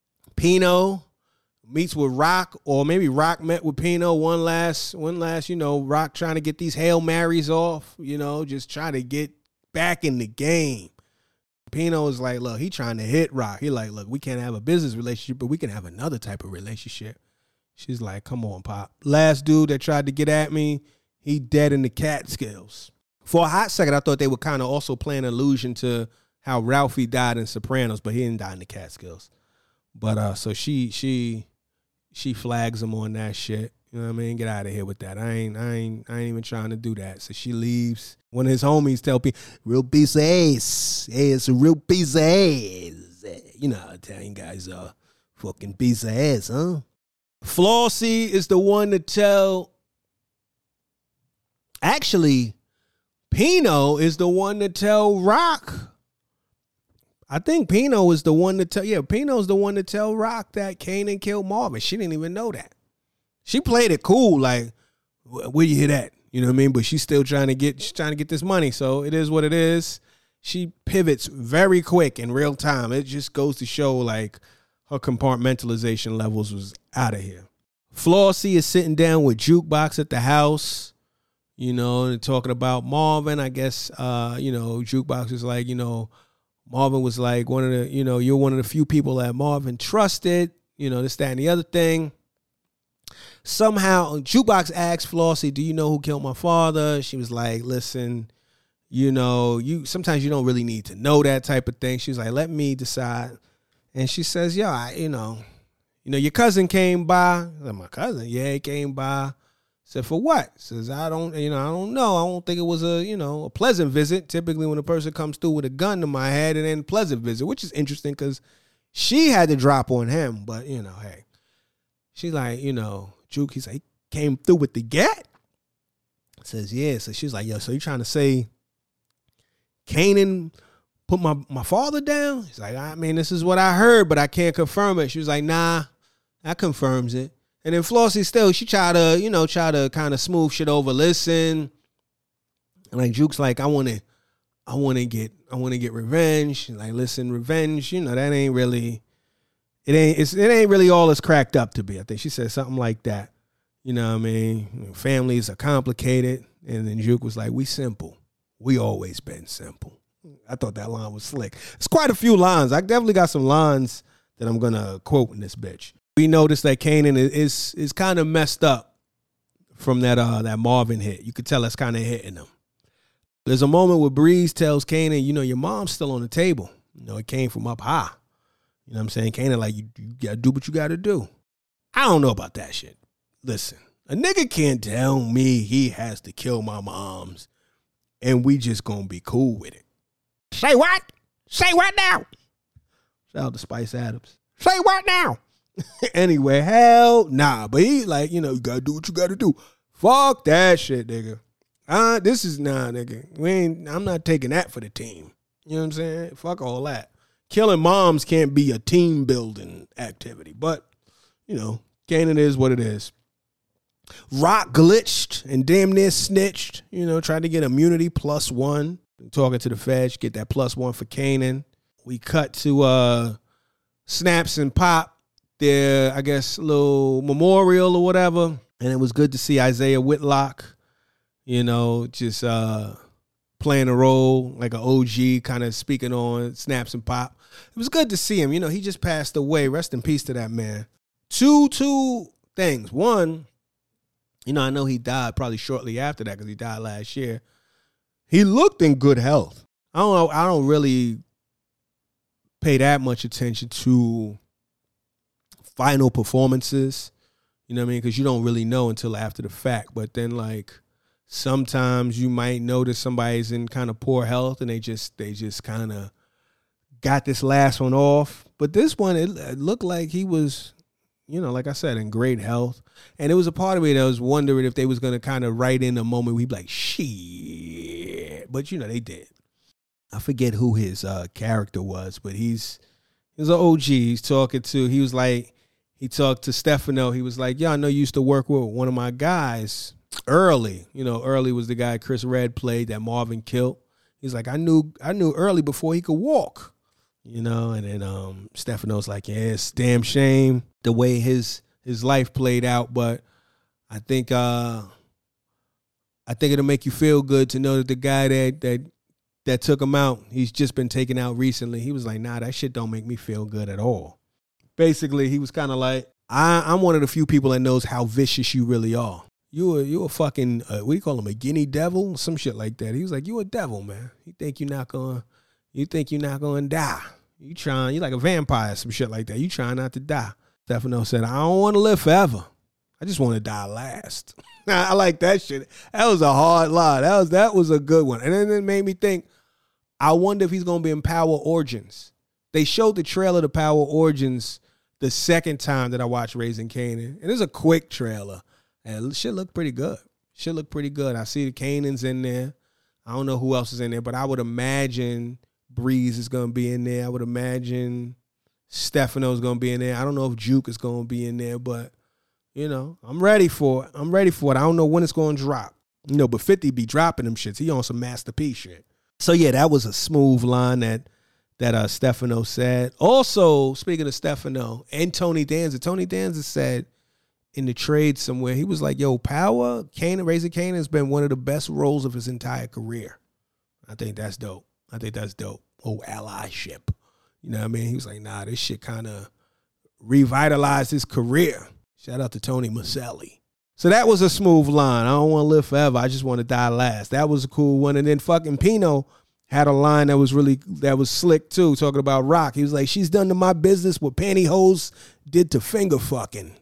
Pino meets with Rock, or maybe Rock met with Pino one last, one last, you know, Rock trying to get these Hail Marys off, you know, just trying to get back in the game. Pino is like, look, he trying to hit Rock. He like, look, we can't have a business relationship, but we can have another type of relationship. She's like, come on, Pop. Last dude that tried to get at me, he dead in the Catskills. For a hot second, I thought they were kind of also playing an allusion to how Ralphie died in Sopranos, but he didn't die in the Catskills. But uh, so she, she, She flags him on that shit. You know what I mean? Get out of here with that. I ain't, I ain't, I ain't even trying to do that. So she leaves. One of his homies tell people, real piece of ass. Hey, it's a real piece of ass. You know how Italian guys are. Fucking piece of ass, huh? Flossie is the one to tell. Actually, Pino is the one to tell Rock. I think Pino is the one to tell. Yeah, Pino's the one to tell Rock that Kanan killed Marvin. She didn't even know that. She played it cool, like, where you hear that? You know what I mean? But she's still trying to get, she's trying to get this money. So it is what it is. She pivots very quick in real time. It just goes to show, like, her compartmentalization levels was out of here. Flossie is sitting down with Jukebox at the house, you know, and talking about Marvin. I guess, uh, you know, Jukebox is like, you know, Marvin was like one of the, you know, you're one of the few people that Marvin trusted, you know, this, that, and the other thing. Somehow, Jukebox asked Flossie, do you know who killed my father? She was like, listen, you know, you sometimes you don't really need to know that type of thing. She was like, let me decide. And she says, yeah, I, you know, you know, your cousin came by. I said, my cousin? Yeah, he came by. I said, for what? Says, I don't, you know, I don't know. I don't think it was a, you know, a pleasant visit. Typically when a person comes through with a gun to my head, and then pleasant visit, which is interesting because she had to drop on him. But, you know, hey, she's like, you know, Juke, he's like, he came through with the gat? Says, yeah. So she's like, yo, so you trying to say Kanan put my, my father down? He's like, I mean, this is what I heard, but I can't confirm it. She was like, nah, that confirms it. And then Flossie still, she tried to, you know, try to kind of smooth shit over. Listen. And like Juke's like, I want to, I want to get, I want to get revenge. She's like, listen, revenge, you know, that ain't really, it ain't, it's, it ain't really all it's cracked up to be. I think she said something like that. You know what I mean? Families are complicated. And then Juke was like, we simple. We always been simple. I thought that line was slick. It's quite a few lines. I definitely got some lines that I'm going to quote in this bitch. We noticed that Kanan is is, is kind of messed up from that uh, that Marvin hit. You could tell it's kind of hitting him. There's a moment where Breeze tells Kanan, you know, your mom's still on the table. You know, it came from up high. You know what I'm saying? Kanan, like, you, you got to do what you got to do. I don't know about that shit. Listen, a nigga can't tell me he has to kill my moms and we just going to be cool with it. Say what? Say what now? Shout out to Spice Adams. Say what now? Anyway, hell nah. But he like, you know, you gotta do what you gotta do. Fuck that shit, nigga. Uh, this is nah, nigga. We ain't, I'm not taking that for the team. You know what I'm saying? Fuck all that. Killing moms can't be a team building activity. But, you know, Kanan is what it is. Rock glitched and damn near snitched. You know, tried to get immunity plus one. Talking to the feds, get that plus one for Kanan. We cut to uh, Snaps and Pop, their, I guess, little memorial or whatever. And it was good to see Isaiah Whitlock, you know, just uh, playing a role like an O G, kind of speaking on Snaps and Pop. It was good to see him. You know, he just passed away. Rest in peace to that man. Two, two things. One, you know, I know he died probably shortly after that because he died last year. He looked in good health. I don't know. I don't really pay that much attention to final performances. You know what I mean? Because you don't really know until after the fact. But then, like, sometimes you might notice somebody's in kind of poor health and they just they just kind of got this last one off. But this one, it, it looked like he was, you know, like I said, in great health. And it was a part of me that was wondering if they was going to kind of write in a moment where he'd be like, shit. But, you know, they did. I forget who his uh, character was, but he's he's an O G. He's talking to, he was like, he talked to Stefano. He was like, yeah, I know you used to work with one of my guys, Early. You know, Early was the guy Chris Redd played that Marvin killed. He's like, I knew I knew Early before he could walk. You know, and then um, Stefano's like, yeah, it's a damn shame the way his his life played out, but I think uh, I think it'll make you feel good to know that the guy that that that took him out, he's just been taken out recently. He was like, nah, that shit don't make me feel good at all. Basically, he was kind of like, I, I'm one of the few people that knows how vicious you really are. You a you a fucking uh, what do you call him, a guinea devil, some shit like that. He was like, you a devil, man. You think you're not gonna. You think you're not going to die. You trying, you like a vampire, some shit like that. You trying not to die. Stefano said, I don't want to live forever. I just want to die last. I like that shit. That was a hard line. That was that was a good one. And then it made me think, I wonder if he's going to be in Power Origins. They showed the trailer to Power Origins the second time that I watched Raising Kanan. And it's a quick trailer. And shit looked pretty good. Shit looked pretty good. I see the Kanans in there. I don't know who else is in there, but I would imagine Breeze is going to be in there. I would imagine Stefano is going to be in there. I don't know if Juke is going to be in there, but, you know, I'm ready for it. I'm ready for it. I don't know when it's going to drop. You know, but fifty be dropping them shits. He on some Master P shit. So, yeah, that was a smooth line that that uh, Stefano said. Also, speaking of Stefano and Tony Danza, Tony Danza said in the trade somewhere, he was like, yo, Power, Kanan, Raising Kanan has been one of the best roles of his entire career. I think that's dope. I think that's dope. Oh, allyship. You know what I mean? He was like, nah, this shit kind of revitalized his career. Shout out to Tony Maselli. So that was a smooth line. I don't want to live forever. I just want to die last. That was a cool one. And then fucking Pino had a line that was really, that was slick too, talking about Rock. He was like, she's done to my business what pantyhose did to finger fucking.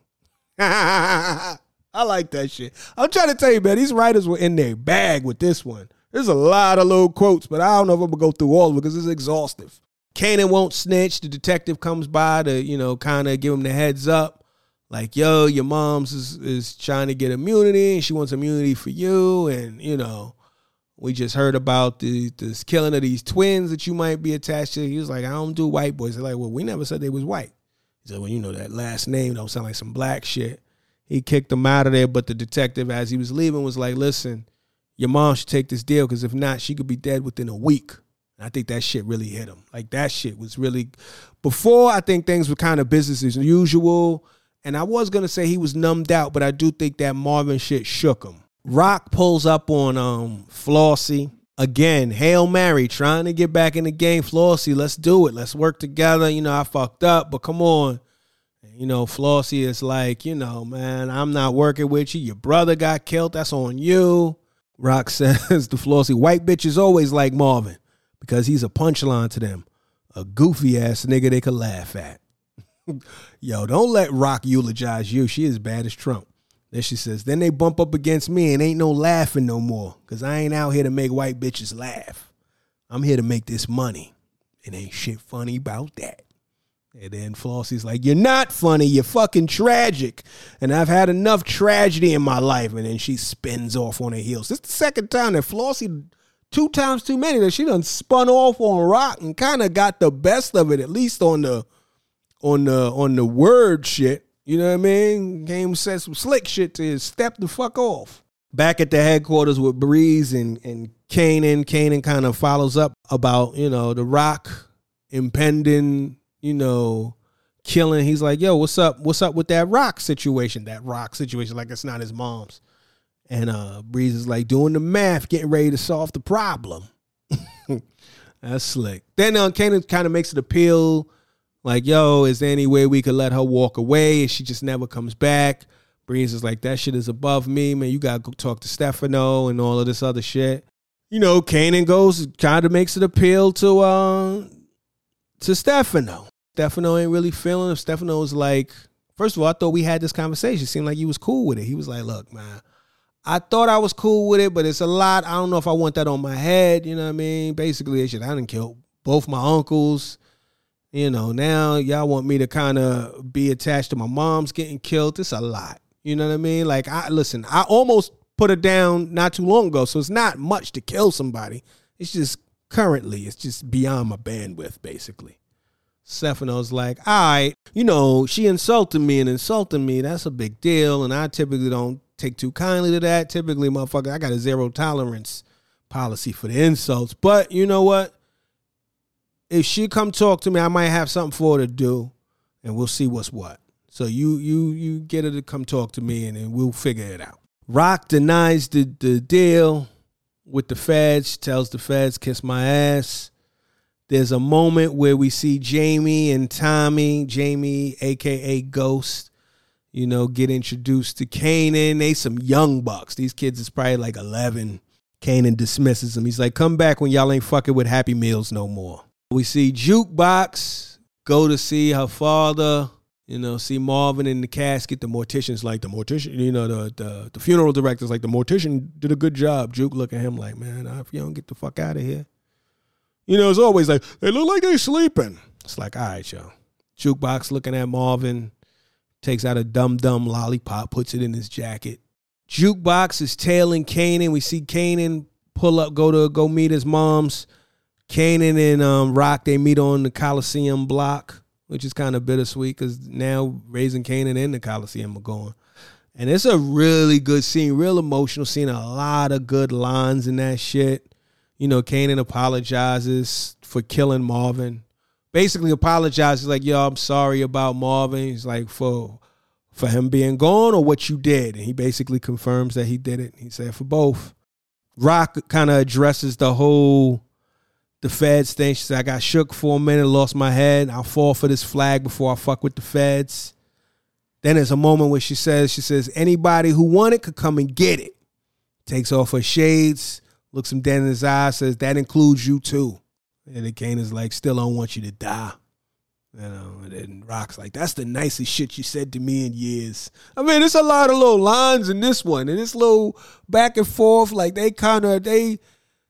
I like that shit. I'm trying to tell you, man, these writers were in their bag with this one. There's a lot of little quotes, but I don't know if I'm going to go through all of it because it's exhaustive. Kanan won't snitch. The detective comes by to, you know, kind of give him the heads up. Like, yo, your mom's is, is trying to get immunity, and she wants immunity for you. And, you know, we just heard about the this killing of these twins that you might be attached to. He was like, I don't do white boys. They're like, well, we never said they was white. He said, well, you know, that last name don't sound like some black shit. He kicked them out of there, but the detective, as he was leaving, was like, listen, your mom should take this deal because if not, she could be dead within a week. And I think that shit really hit him. Like, that shit was really, before I think things were kind of business as usual. And I was going to say he was numbed out, but I do think that Marvin shit shook him. Rock pulls up on um Flossie. Again, Hail Mary, trying to get back in the game. Flossie, let's do it. Let's work together. You know, I fucked up, but come on. You know, Flossie is like, you know, man, I'm not working with you. Your brother got killed. That's on you. Rock says to Flossie, white bitches always like Marvin because he's a punchline to them. A goofy ass nigga they could laugh at. Yo, don't let Rock eulogize you. She is bad as Trump. Then she says, then they bump up against me and ain't no laughing no more because I ain't out here to make white bitches laugh. I'm here to make this money. It ain't shit funny about that. And then Flossie's like, you're not funny. You're fucking tragic. And I've had enough tragedy in my life. And then she spins off on her heels. This is the second time that Flossie, two times too many, that she done spun off on Rock and kind of got the best of it, at least on the on the on the word shit. You know what I mean? Came said some slick shit to his step the fuck off. Back at the headquarters with Breeze and, and Kanan. Kanan kind of follows up about, you know, the Rock impending, you know, killing. He's like, yo, what's up? What's up with that Rock situation? That Rock situation, like it's not his mom's. And uh, Breeze is like doing the math, getting ready to solve the problem. That's slick. Then uh, Kanan kind of makes an appeal. Like, yo, is there any way we could let her walk away and she just never comes back? Breeze is like, that shit is above me, man. You got to go talk to Stefano and all of this other shit. You know, Kanan goes, kind of makes an appeal to uh, to Stefano. Stefano ain't really feeling it. Stefano's like, first of all, I thought we had this conversation. It seemed like he was cool with it. He was like, look, man, I thought I was cool with it, but it's a lot. I don't know if I want that on my head. You know what I mean? Basically, shit, I done killed both my uncles. You know, now y'all want me to kind of be attached to my mom's getting killed. It's a lot. You know what I mean? Like, I listen, I almost put her down not too long ago, so it's not much to kill somebody. It's just currently, it's just beyond my bandwidth, basically. Stefano's like, all right, you know, she insulted me and insulting me. That's a big deal, and I typically don't take too kindly to that. Typically, motherfucker, I got a zero tolerance policy for the insults. But you know what? If she come talk to me, I might have something for her to do, and we'll see what's what. So you you you get her to come talk to me, and then we'll figure it out. Rock denies the, the deal with the feds, tells the feds, kiss my ass. There's a moment where we see Jamie and Tommy, Jamie, a k a. Ghost, you know, get introduced to Kanan. They some young bucks. These kids is probably like eleven. Kanan dismisses them. He's like, come back when y'all ain't fucking with Happy Meals no more. We see Jukebox go to see her father You know, see Marvin in the casket. The mortician's like, the mortician, you know, the the, the funeral director's like, the mortician did a good job. Juke look at him like, man, if you don't get the fuck out of here. You know, it's always like, they look like they're sleeping. It's like, all right, yo. Jukebox looking at Marvin, takes out a dum-dum lollipop, puts it in his jacket. Jukebox is tailing Kanan. We see Kanan pull up, go to go meet his moms. Kanan and um, Rock, they meet on the Coliseum block, which is kind of bittersweet because now Raising Kanan and the Coliseum are going. And it's a really good scene, real emotional scene, a lot of good lines in that shit. You know, Kanan apologizes for killing Marvin. Basically apologizes like, yo, I'm sorry about Marvin. He's like, for for him being gone or what you did. And he basically confirms that he did it. He said for both. Rock kind of addresses the whole, the feds thing. She said, I got shook for a minute, lost my head. I'll fall for this flag before I fuck with the feds. Then there's a moment where she says, she says, anybody who want it could come and get it. Takes off her shades, looks him dead in his eyes, says, that includes you too. And the Kanan's like, still don't want you to die. You know, and then Rock's like, that's the nicest shit you said to me in years. I mean, there's a lot of little lines in this one. And this little back and forth, like they kind of, they,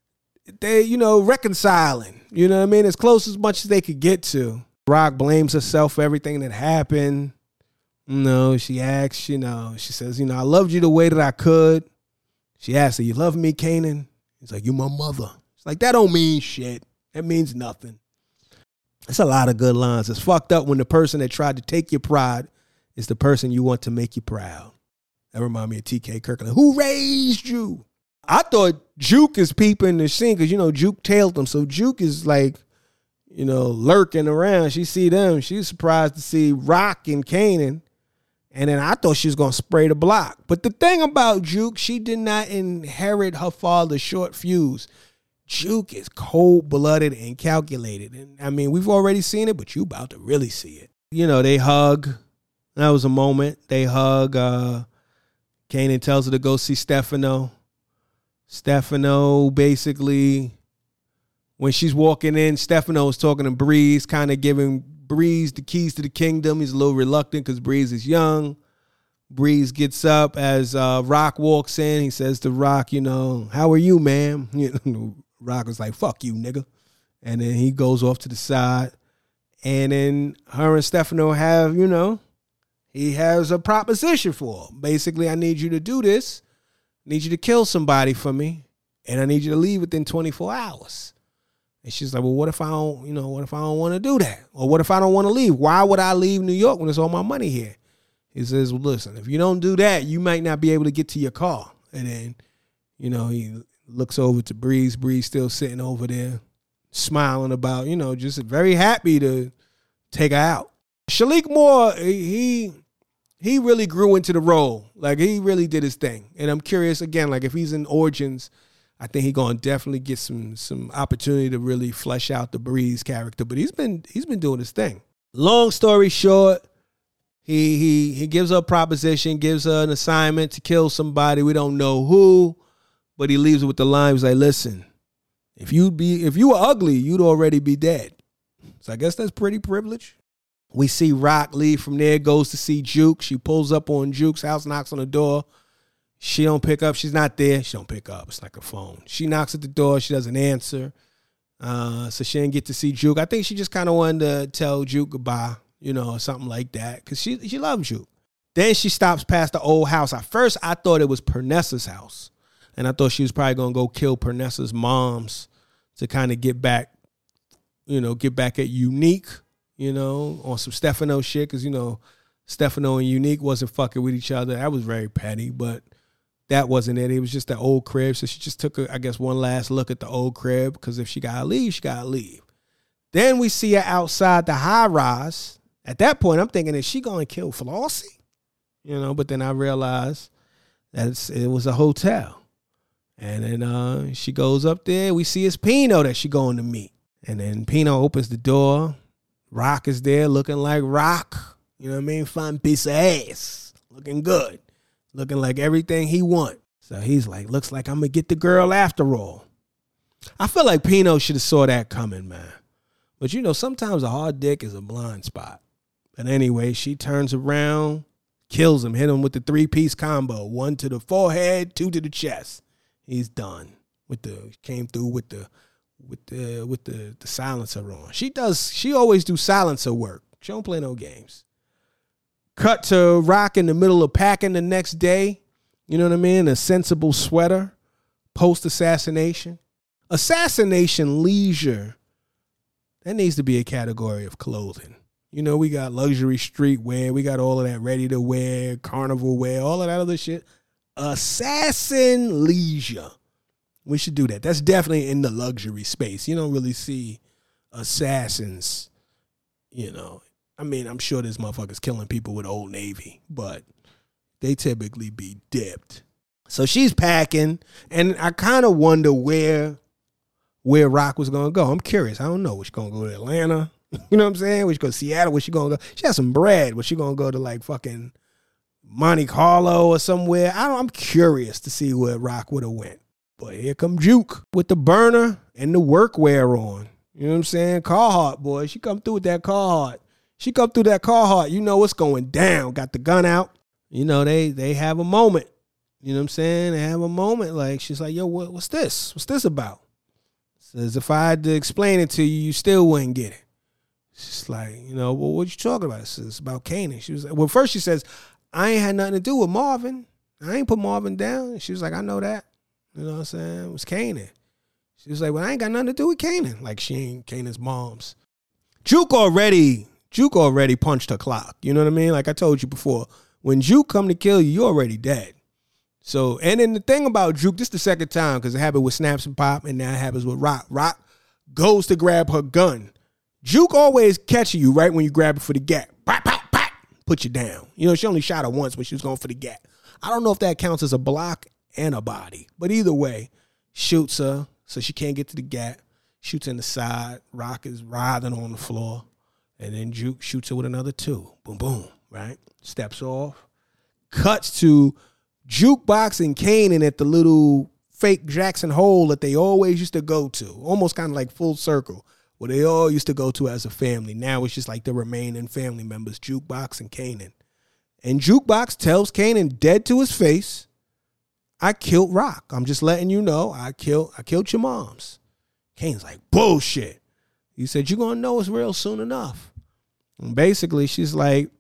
they, you know, reconciling. You know what I mean? As close as much as they could get to. Rock blames herself for everything that happened. You know, she asks, you know, she says, you know, I loved you the way that I could. She asks her, you love me, Kanan? He's like, you my mother. It's like, that don't mean shit. That means nothing. It's a lot of good lines. It's fucked up when the person that tried to take your pride is the person you want to make you proud. That reminds me of T K Kirkland. Who raised you? I thought Juke is peeping the scene because, you know, Juke tailed him. So Juke is like, you know, lurking around. She see them. She's surprised to see Rock and Kanan. And then I thought she was going to spray the block. But the thing about Juke, she did not inherit her father's short fuse. Juke is cold-blooded and calculated. And I mean, we've already seen it, but you about to really see it. You know, they hug. That was a moment. They hug. Uh, Kanan tells her to go see Stefano. Stefano basically, when she's walking in, Stefano is talking to Breeze, kind of giving Breeze the keys to the kingdom. He's a little reluctant because Breeze is young. Breeze gets up as uh, Rock walks in. He says to Rock, you know, how are you, ma'am? You know, Rock was like, fuck you, nigga. And then he goes off to the side. And then her and Stefano have, you know, he has a proposition for her. Basically, I need you to do this. I need you to kill somebody for me. And I need you to leave within twenty-four hours. And she's like, well, what if I don't, you know, what if I don't want to do that? Or what if I don't want to leave? Why would I leave New York when there's all my money here? He says, well, listen, if you don't do that, you might not be able to get to your car. And then, you know, he looks over to Breeze. Breeze still sitting over there, smiling about, you know, just very happy to take her out. Shalik Moore, he he really grew into the role. Like, he really did his thing. And I'm curious, again, like, if he's in Origins, I think he's going to definitely get some some opportunity to really flesh out the Breeze character. But he's been he's been doing his thing. Long story short, he he he gives her a proposition, gives her an assignment to kill somebody. We don't know who, but he leaves it with the line. He's like, listen, if you be if you were ugly, you'd already be dead. So I guess that's pretty privilege. We see Rock leave from there, goes to see Juke. She pulls up on Juke's house, knocks on the door. She don't pick up. She's not there. She don't pick up. It's like a phone. She knocks at the door. She doesn't answer. Uh, so she didn't get to see Juke. I think she just kind of wanted to tell Juke goodbye, you know, or something like that, because she, she loves Juke. Then she stops past the old house. At first, I thought it was Pernessa's house. And I thought she was probably going to go kill Pernessa's moms to kind of get back, you know, get back at Unique, you know, on some Stefano shit, because, you know, Stefano and Unique wasn't fucking with each other. That was very petty, but that wasn't it. It was just the old crib. So she just took, a, I guess, one last look at the old crib, because if she got to leave, she got to leave. Then we see her outside the high rise. At that point, I'm thinking, is she going to kill Flossie? You know, but then I realized that it's, it was a hotel. And then uh, she goes up there. We see it's Pino that she going to meet. And then Pino opens the door. Rock is there looking like Rock. You know what I mean? Fine piece of ass. Looking good. Looking like everything he want. So he's like, looks like I'm going to get the girl after all. I feel like Pino should have saw that coming, man. But, you know, sometimes a hard dick is a blind spot. But anyway, she turns around, kills him, hit him with the three-piece combo. One to the forehead, two to the chest. He's done. With the came through with the with the with the, the silencer on. She does she always do silencer work. She don't play no games. Cut to Rock in the middle of packing the next day. You know what I mean? A sensible sweater. Post-assassination. Assassination leisure. That needs to be a category of clothing. You know, we got luxury streetwear. We got all of that ready to wear, carnival wear, all of that other shit. Assassin leisure. We should do that. That's definitely in the luxury space. You don't really see assassins, you know. I mean, I'm sure there's motherfuckers killing people with Old Navy, but they typically be dipped. So she's packing, and I kind of wonder where where Rock was going to go. I'm curious. I don't know. Was she going to go to Atlanta? You know what I'm saying? Was she going to Seattle? Was she going to go? She has some bread. Was she going to go to, like, fucking Monte Carlo or somewhere? I don't, I'm curious to see where Rock would have went. But here come Juke with the burner and the workwear on. You know what I'm saying? Carhartt, boy. She come through with that Carhartt. She come through that Carhartt. You know what's going down. Got the gun out. You know, they they have a moment. You know what I'm saying? They have a moment. Like, she's like, yo, what, what's this? What's this about? Says, if I had to explain it to you, you still wouldn't get it. She's like, you know, well, what you talking about? Says, it's about Kanan. She was like, well, first she says, I ain't had nothing to do with Marvin. I ain't put Marvin down. She was like, I know that. You know what I'm saying? It was Kanan. She was like, well, I ain't got nothing to do with Kanan. Like, she ain't Kanan's mom's. Juke already, Juke already punched her clock. You know what I mean? Like I told you before, when Juke come to kill you, you're already dead. So, and then the thing about Juke, this is the second time, because it happened with Snaps and Pop, and now it happens with Rock. Rock goes to grab her gun. Juke always catching you right when you grab it for the gap. Pop, pop, pop, put you down. You know, she only shot her once when she was going for the gap. I don't know if that counts as a block and a body. But either way, shoots her so she can't get to the gap. Shoots in the side. Rock is writhing on the floor. And then Juke shoots her with another two. Boom, boom, right? Steps off. Cuts to Jukebox and Kanan at the little fake Jackson Hole that they always used to go to. Almost kind of like full circle. Where they all used to go to as a family. Now it's just like the remaining family members, Jukebox and Kanan. And Jukebox tells Kanan dead to his face, I killed Rock. I'm just letting you know I killed I killed your moms. Kanan's like, bullshit. He said, you're going to know it's real soon enough. And basically, she's like,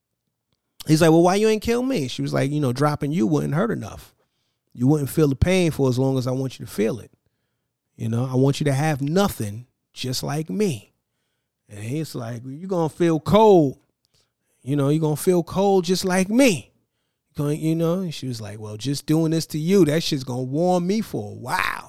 he's like, well, why you ain't kill me? She was like, you know, dropping you wouldn't hurt enough. You wouldn't feel the pain for as long as I want you to feel it. You know, I want you to have nothing just like me. And he's like, well, you're going to feel cold. You know, you're going to feel cold just like me. Going, you know, and she was like, well, just doing this to you, that shit's going to warm me for a while.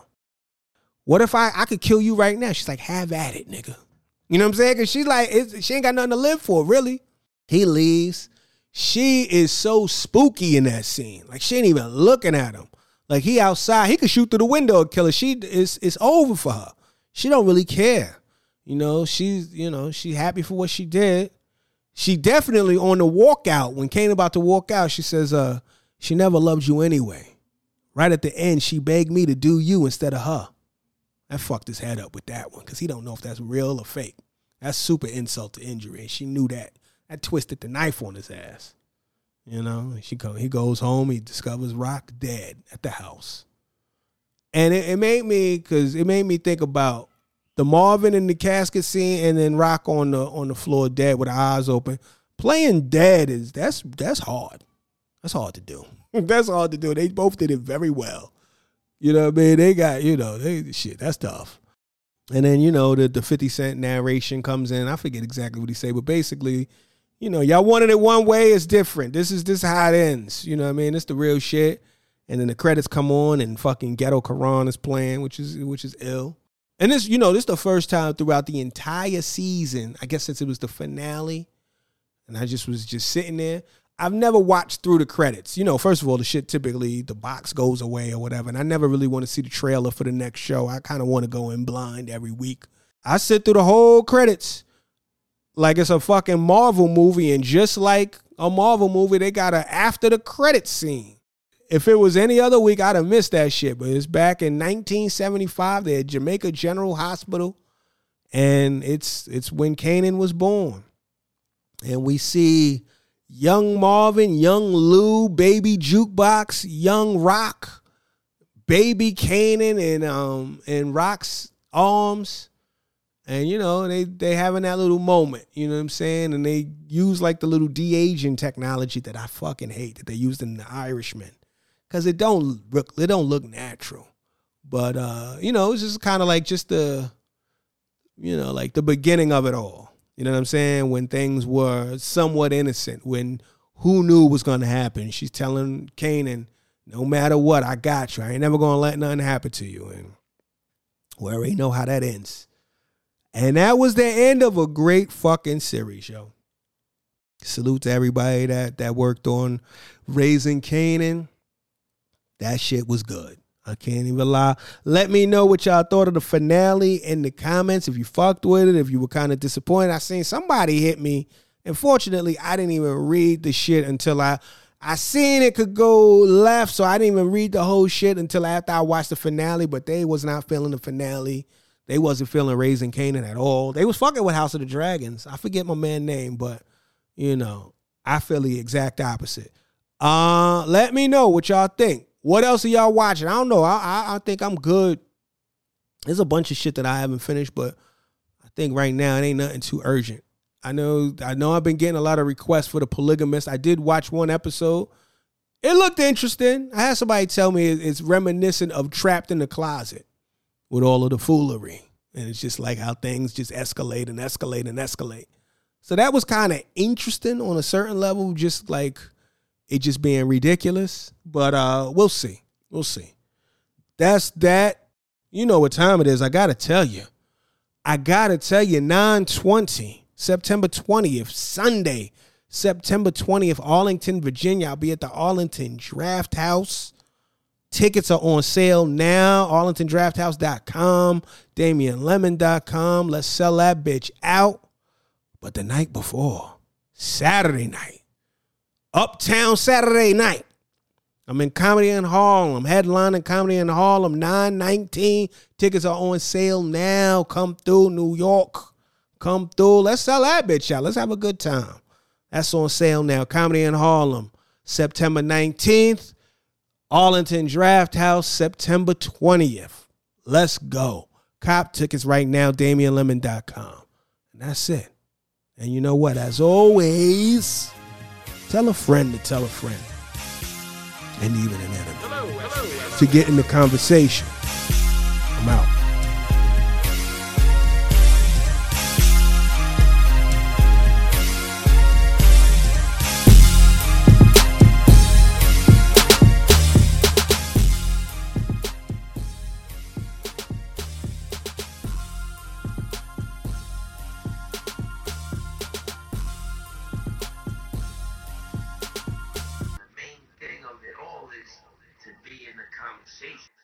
What if I, I could kill you right now? She's like, have at it, nigga. You know what I'm saying? Because she's like, it's, she ain't got nothing to live for, really. He leaves. She is so spooky in that scene. Like, she ain't even looking at him. Like, he outside. He could shoot through the window and kill her. She, it's, it's over for her. She don't really care. You know, she's, you know, she happy for what she did. She definitely on the walkout, when Kanan about to walk out, she says, uh, she never loved you anyway. Right at the end, she begged me to do you instead of her. I fucked his head up with that one because he don't know if that's real or fake. That's super insult to injury, and she knew that. That twisted the knife on his ass. You know, she come, he goes home, he discovers Rock dead at the house. And it, it made me, because it made me think about the Marvin in the casket scene and then Rock on the on the floor dead with her eyes open. Playing dead is, that's that's hard. That's hard to do. That's hard to do. They both did it very well. You know what I mean? They got, you know, they shit, that's tough. And then, you know, the, the fifty Cent narration comes in. I forget exactly what he said, but basically, you know, y'all wanted it one way, it's different. This is this is how it ends. You know what I mean? It's the real shit. And then the credits come on and fucking Ghetto Quran is playing, which is which is ill. And this, you know, this is the first time throughout the entire season, I guess since it was the finale, and I just was just sitting there. I've never watched through the credits. You know, first of all, the shit typically, the box goes away or whatever, and I never really want to see the trailer for the next show. I kind of want to go in blind every week. I sit through the whole credits like it's a fucking Marvel movie, and just like a Marvel movie, they got a after the credits scene. If it was any other week, I'd have missed that shit. But it's back in nineteen seventy-five. They're at Jamaica General Hospital. And it's it's when Kanan was born. And we see young Marvin, young Lou, baby Jukebox, young Rock, baby Kanan, and um in Rock's arms. And, you know, they, they having that little moment, you know what I'm saying? And they use like the little de-aging technology that I fucking hate that they used in The Irishman. Because it don't look, it don't look natural. But, uh, you know, it's just kind of like just the, you know, like the beginning of it all. You know what I'm saying? When things were somewhat innocent, when who knew was going to happen. She's telling Kanan, no matter what, I got you. I ain't never going to let nothing happen to you. And we already know how that ends. And that was the end of a great fucking series, yo. Salute to everybody that, that worked on Raising Kanan. That shit was good. I can't even lie. Let me know what y'all thought of the finale in the comments. If you fucked with it, if you were kind of disappointed. I seen somebody hit me. Unfortunately, I didn't even read the shit until I, I seen it could go left. So I didn't even read the whole shit until after I watched the finale. But they was not feeling the finale. They wasn't feeling Raising Kanan at all. They was fucking with House of the Dragons. I forget my man's name, but, you know, I feel the exact opposite. Uh, let me know what y'all think. What else are y'all watching? I don't know. I, I I think I'm good. There's a bunch of shit that I haven't finished, but I think right now it ain't nothing too urgent. I know I know I've been getting a lot of requests for The Polygamist. I did watch one episode. It looked interesting. I had somebody tell me it's reminiscent of Trapped in the Closet with all of the foolery. And it's just like how things just escalate and escalate and escalate. So that was kind of interesting on a certain level, just like it just being ridiculous. But uh, we'll see. We'll see. That's that. You know what time it is. I got to tell you. I got to tell you, nine twenty, September twentieth, Sunday, September twentieth, Arlington, Virginia. I'll be at the Arlington Draft House. Tickets are on sale now. Arlington Draft House dot com, Damian Lemon dot com. Let's sell that bitch out. But the night before, Saturday night, Uptown Saturday night, I'm in Comedy in Harlem, headlining Comedy in Harlem, nine nineteen. Tickets are on sale now. Come through, New York. Come through. Let's sell that bitch out. Let's have a good time. That's on sale now. Comedy in Harlem, September nineteenth. Arlington Draft House, September twentieth. Let's go. Cop tickets right now, Damian Lemon dot com. And that's it. And you know what? As always, tell a friend to tell a friend. And even an enemy. Hello, hello, to get in the conversation. I'm out. Of it all is to be in the conversation.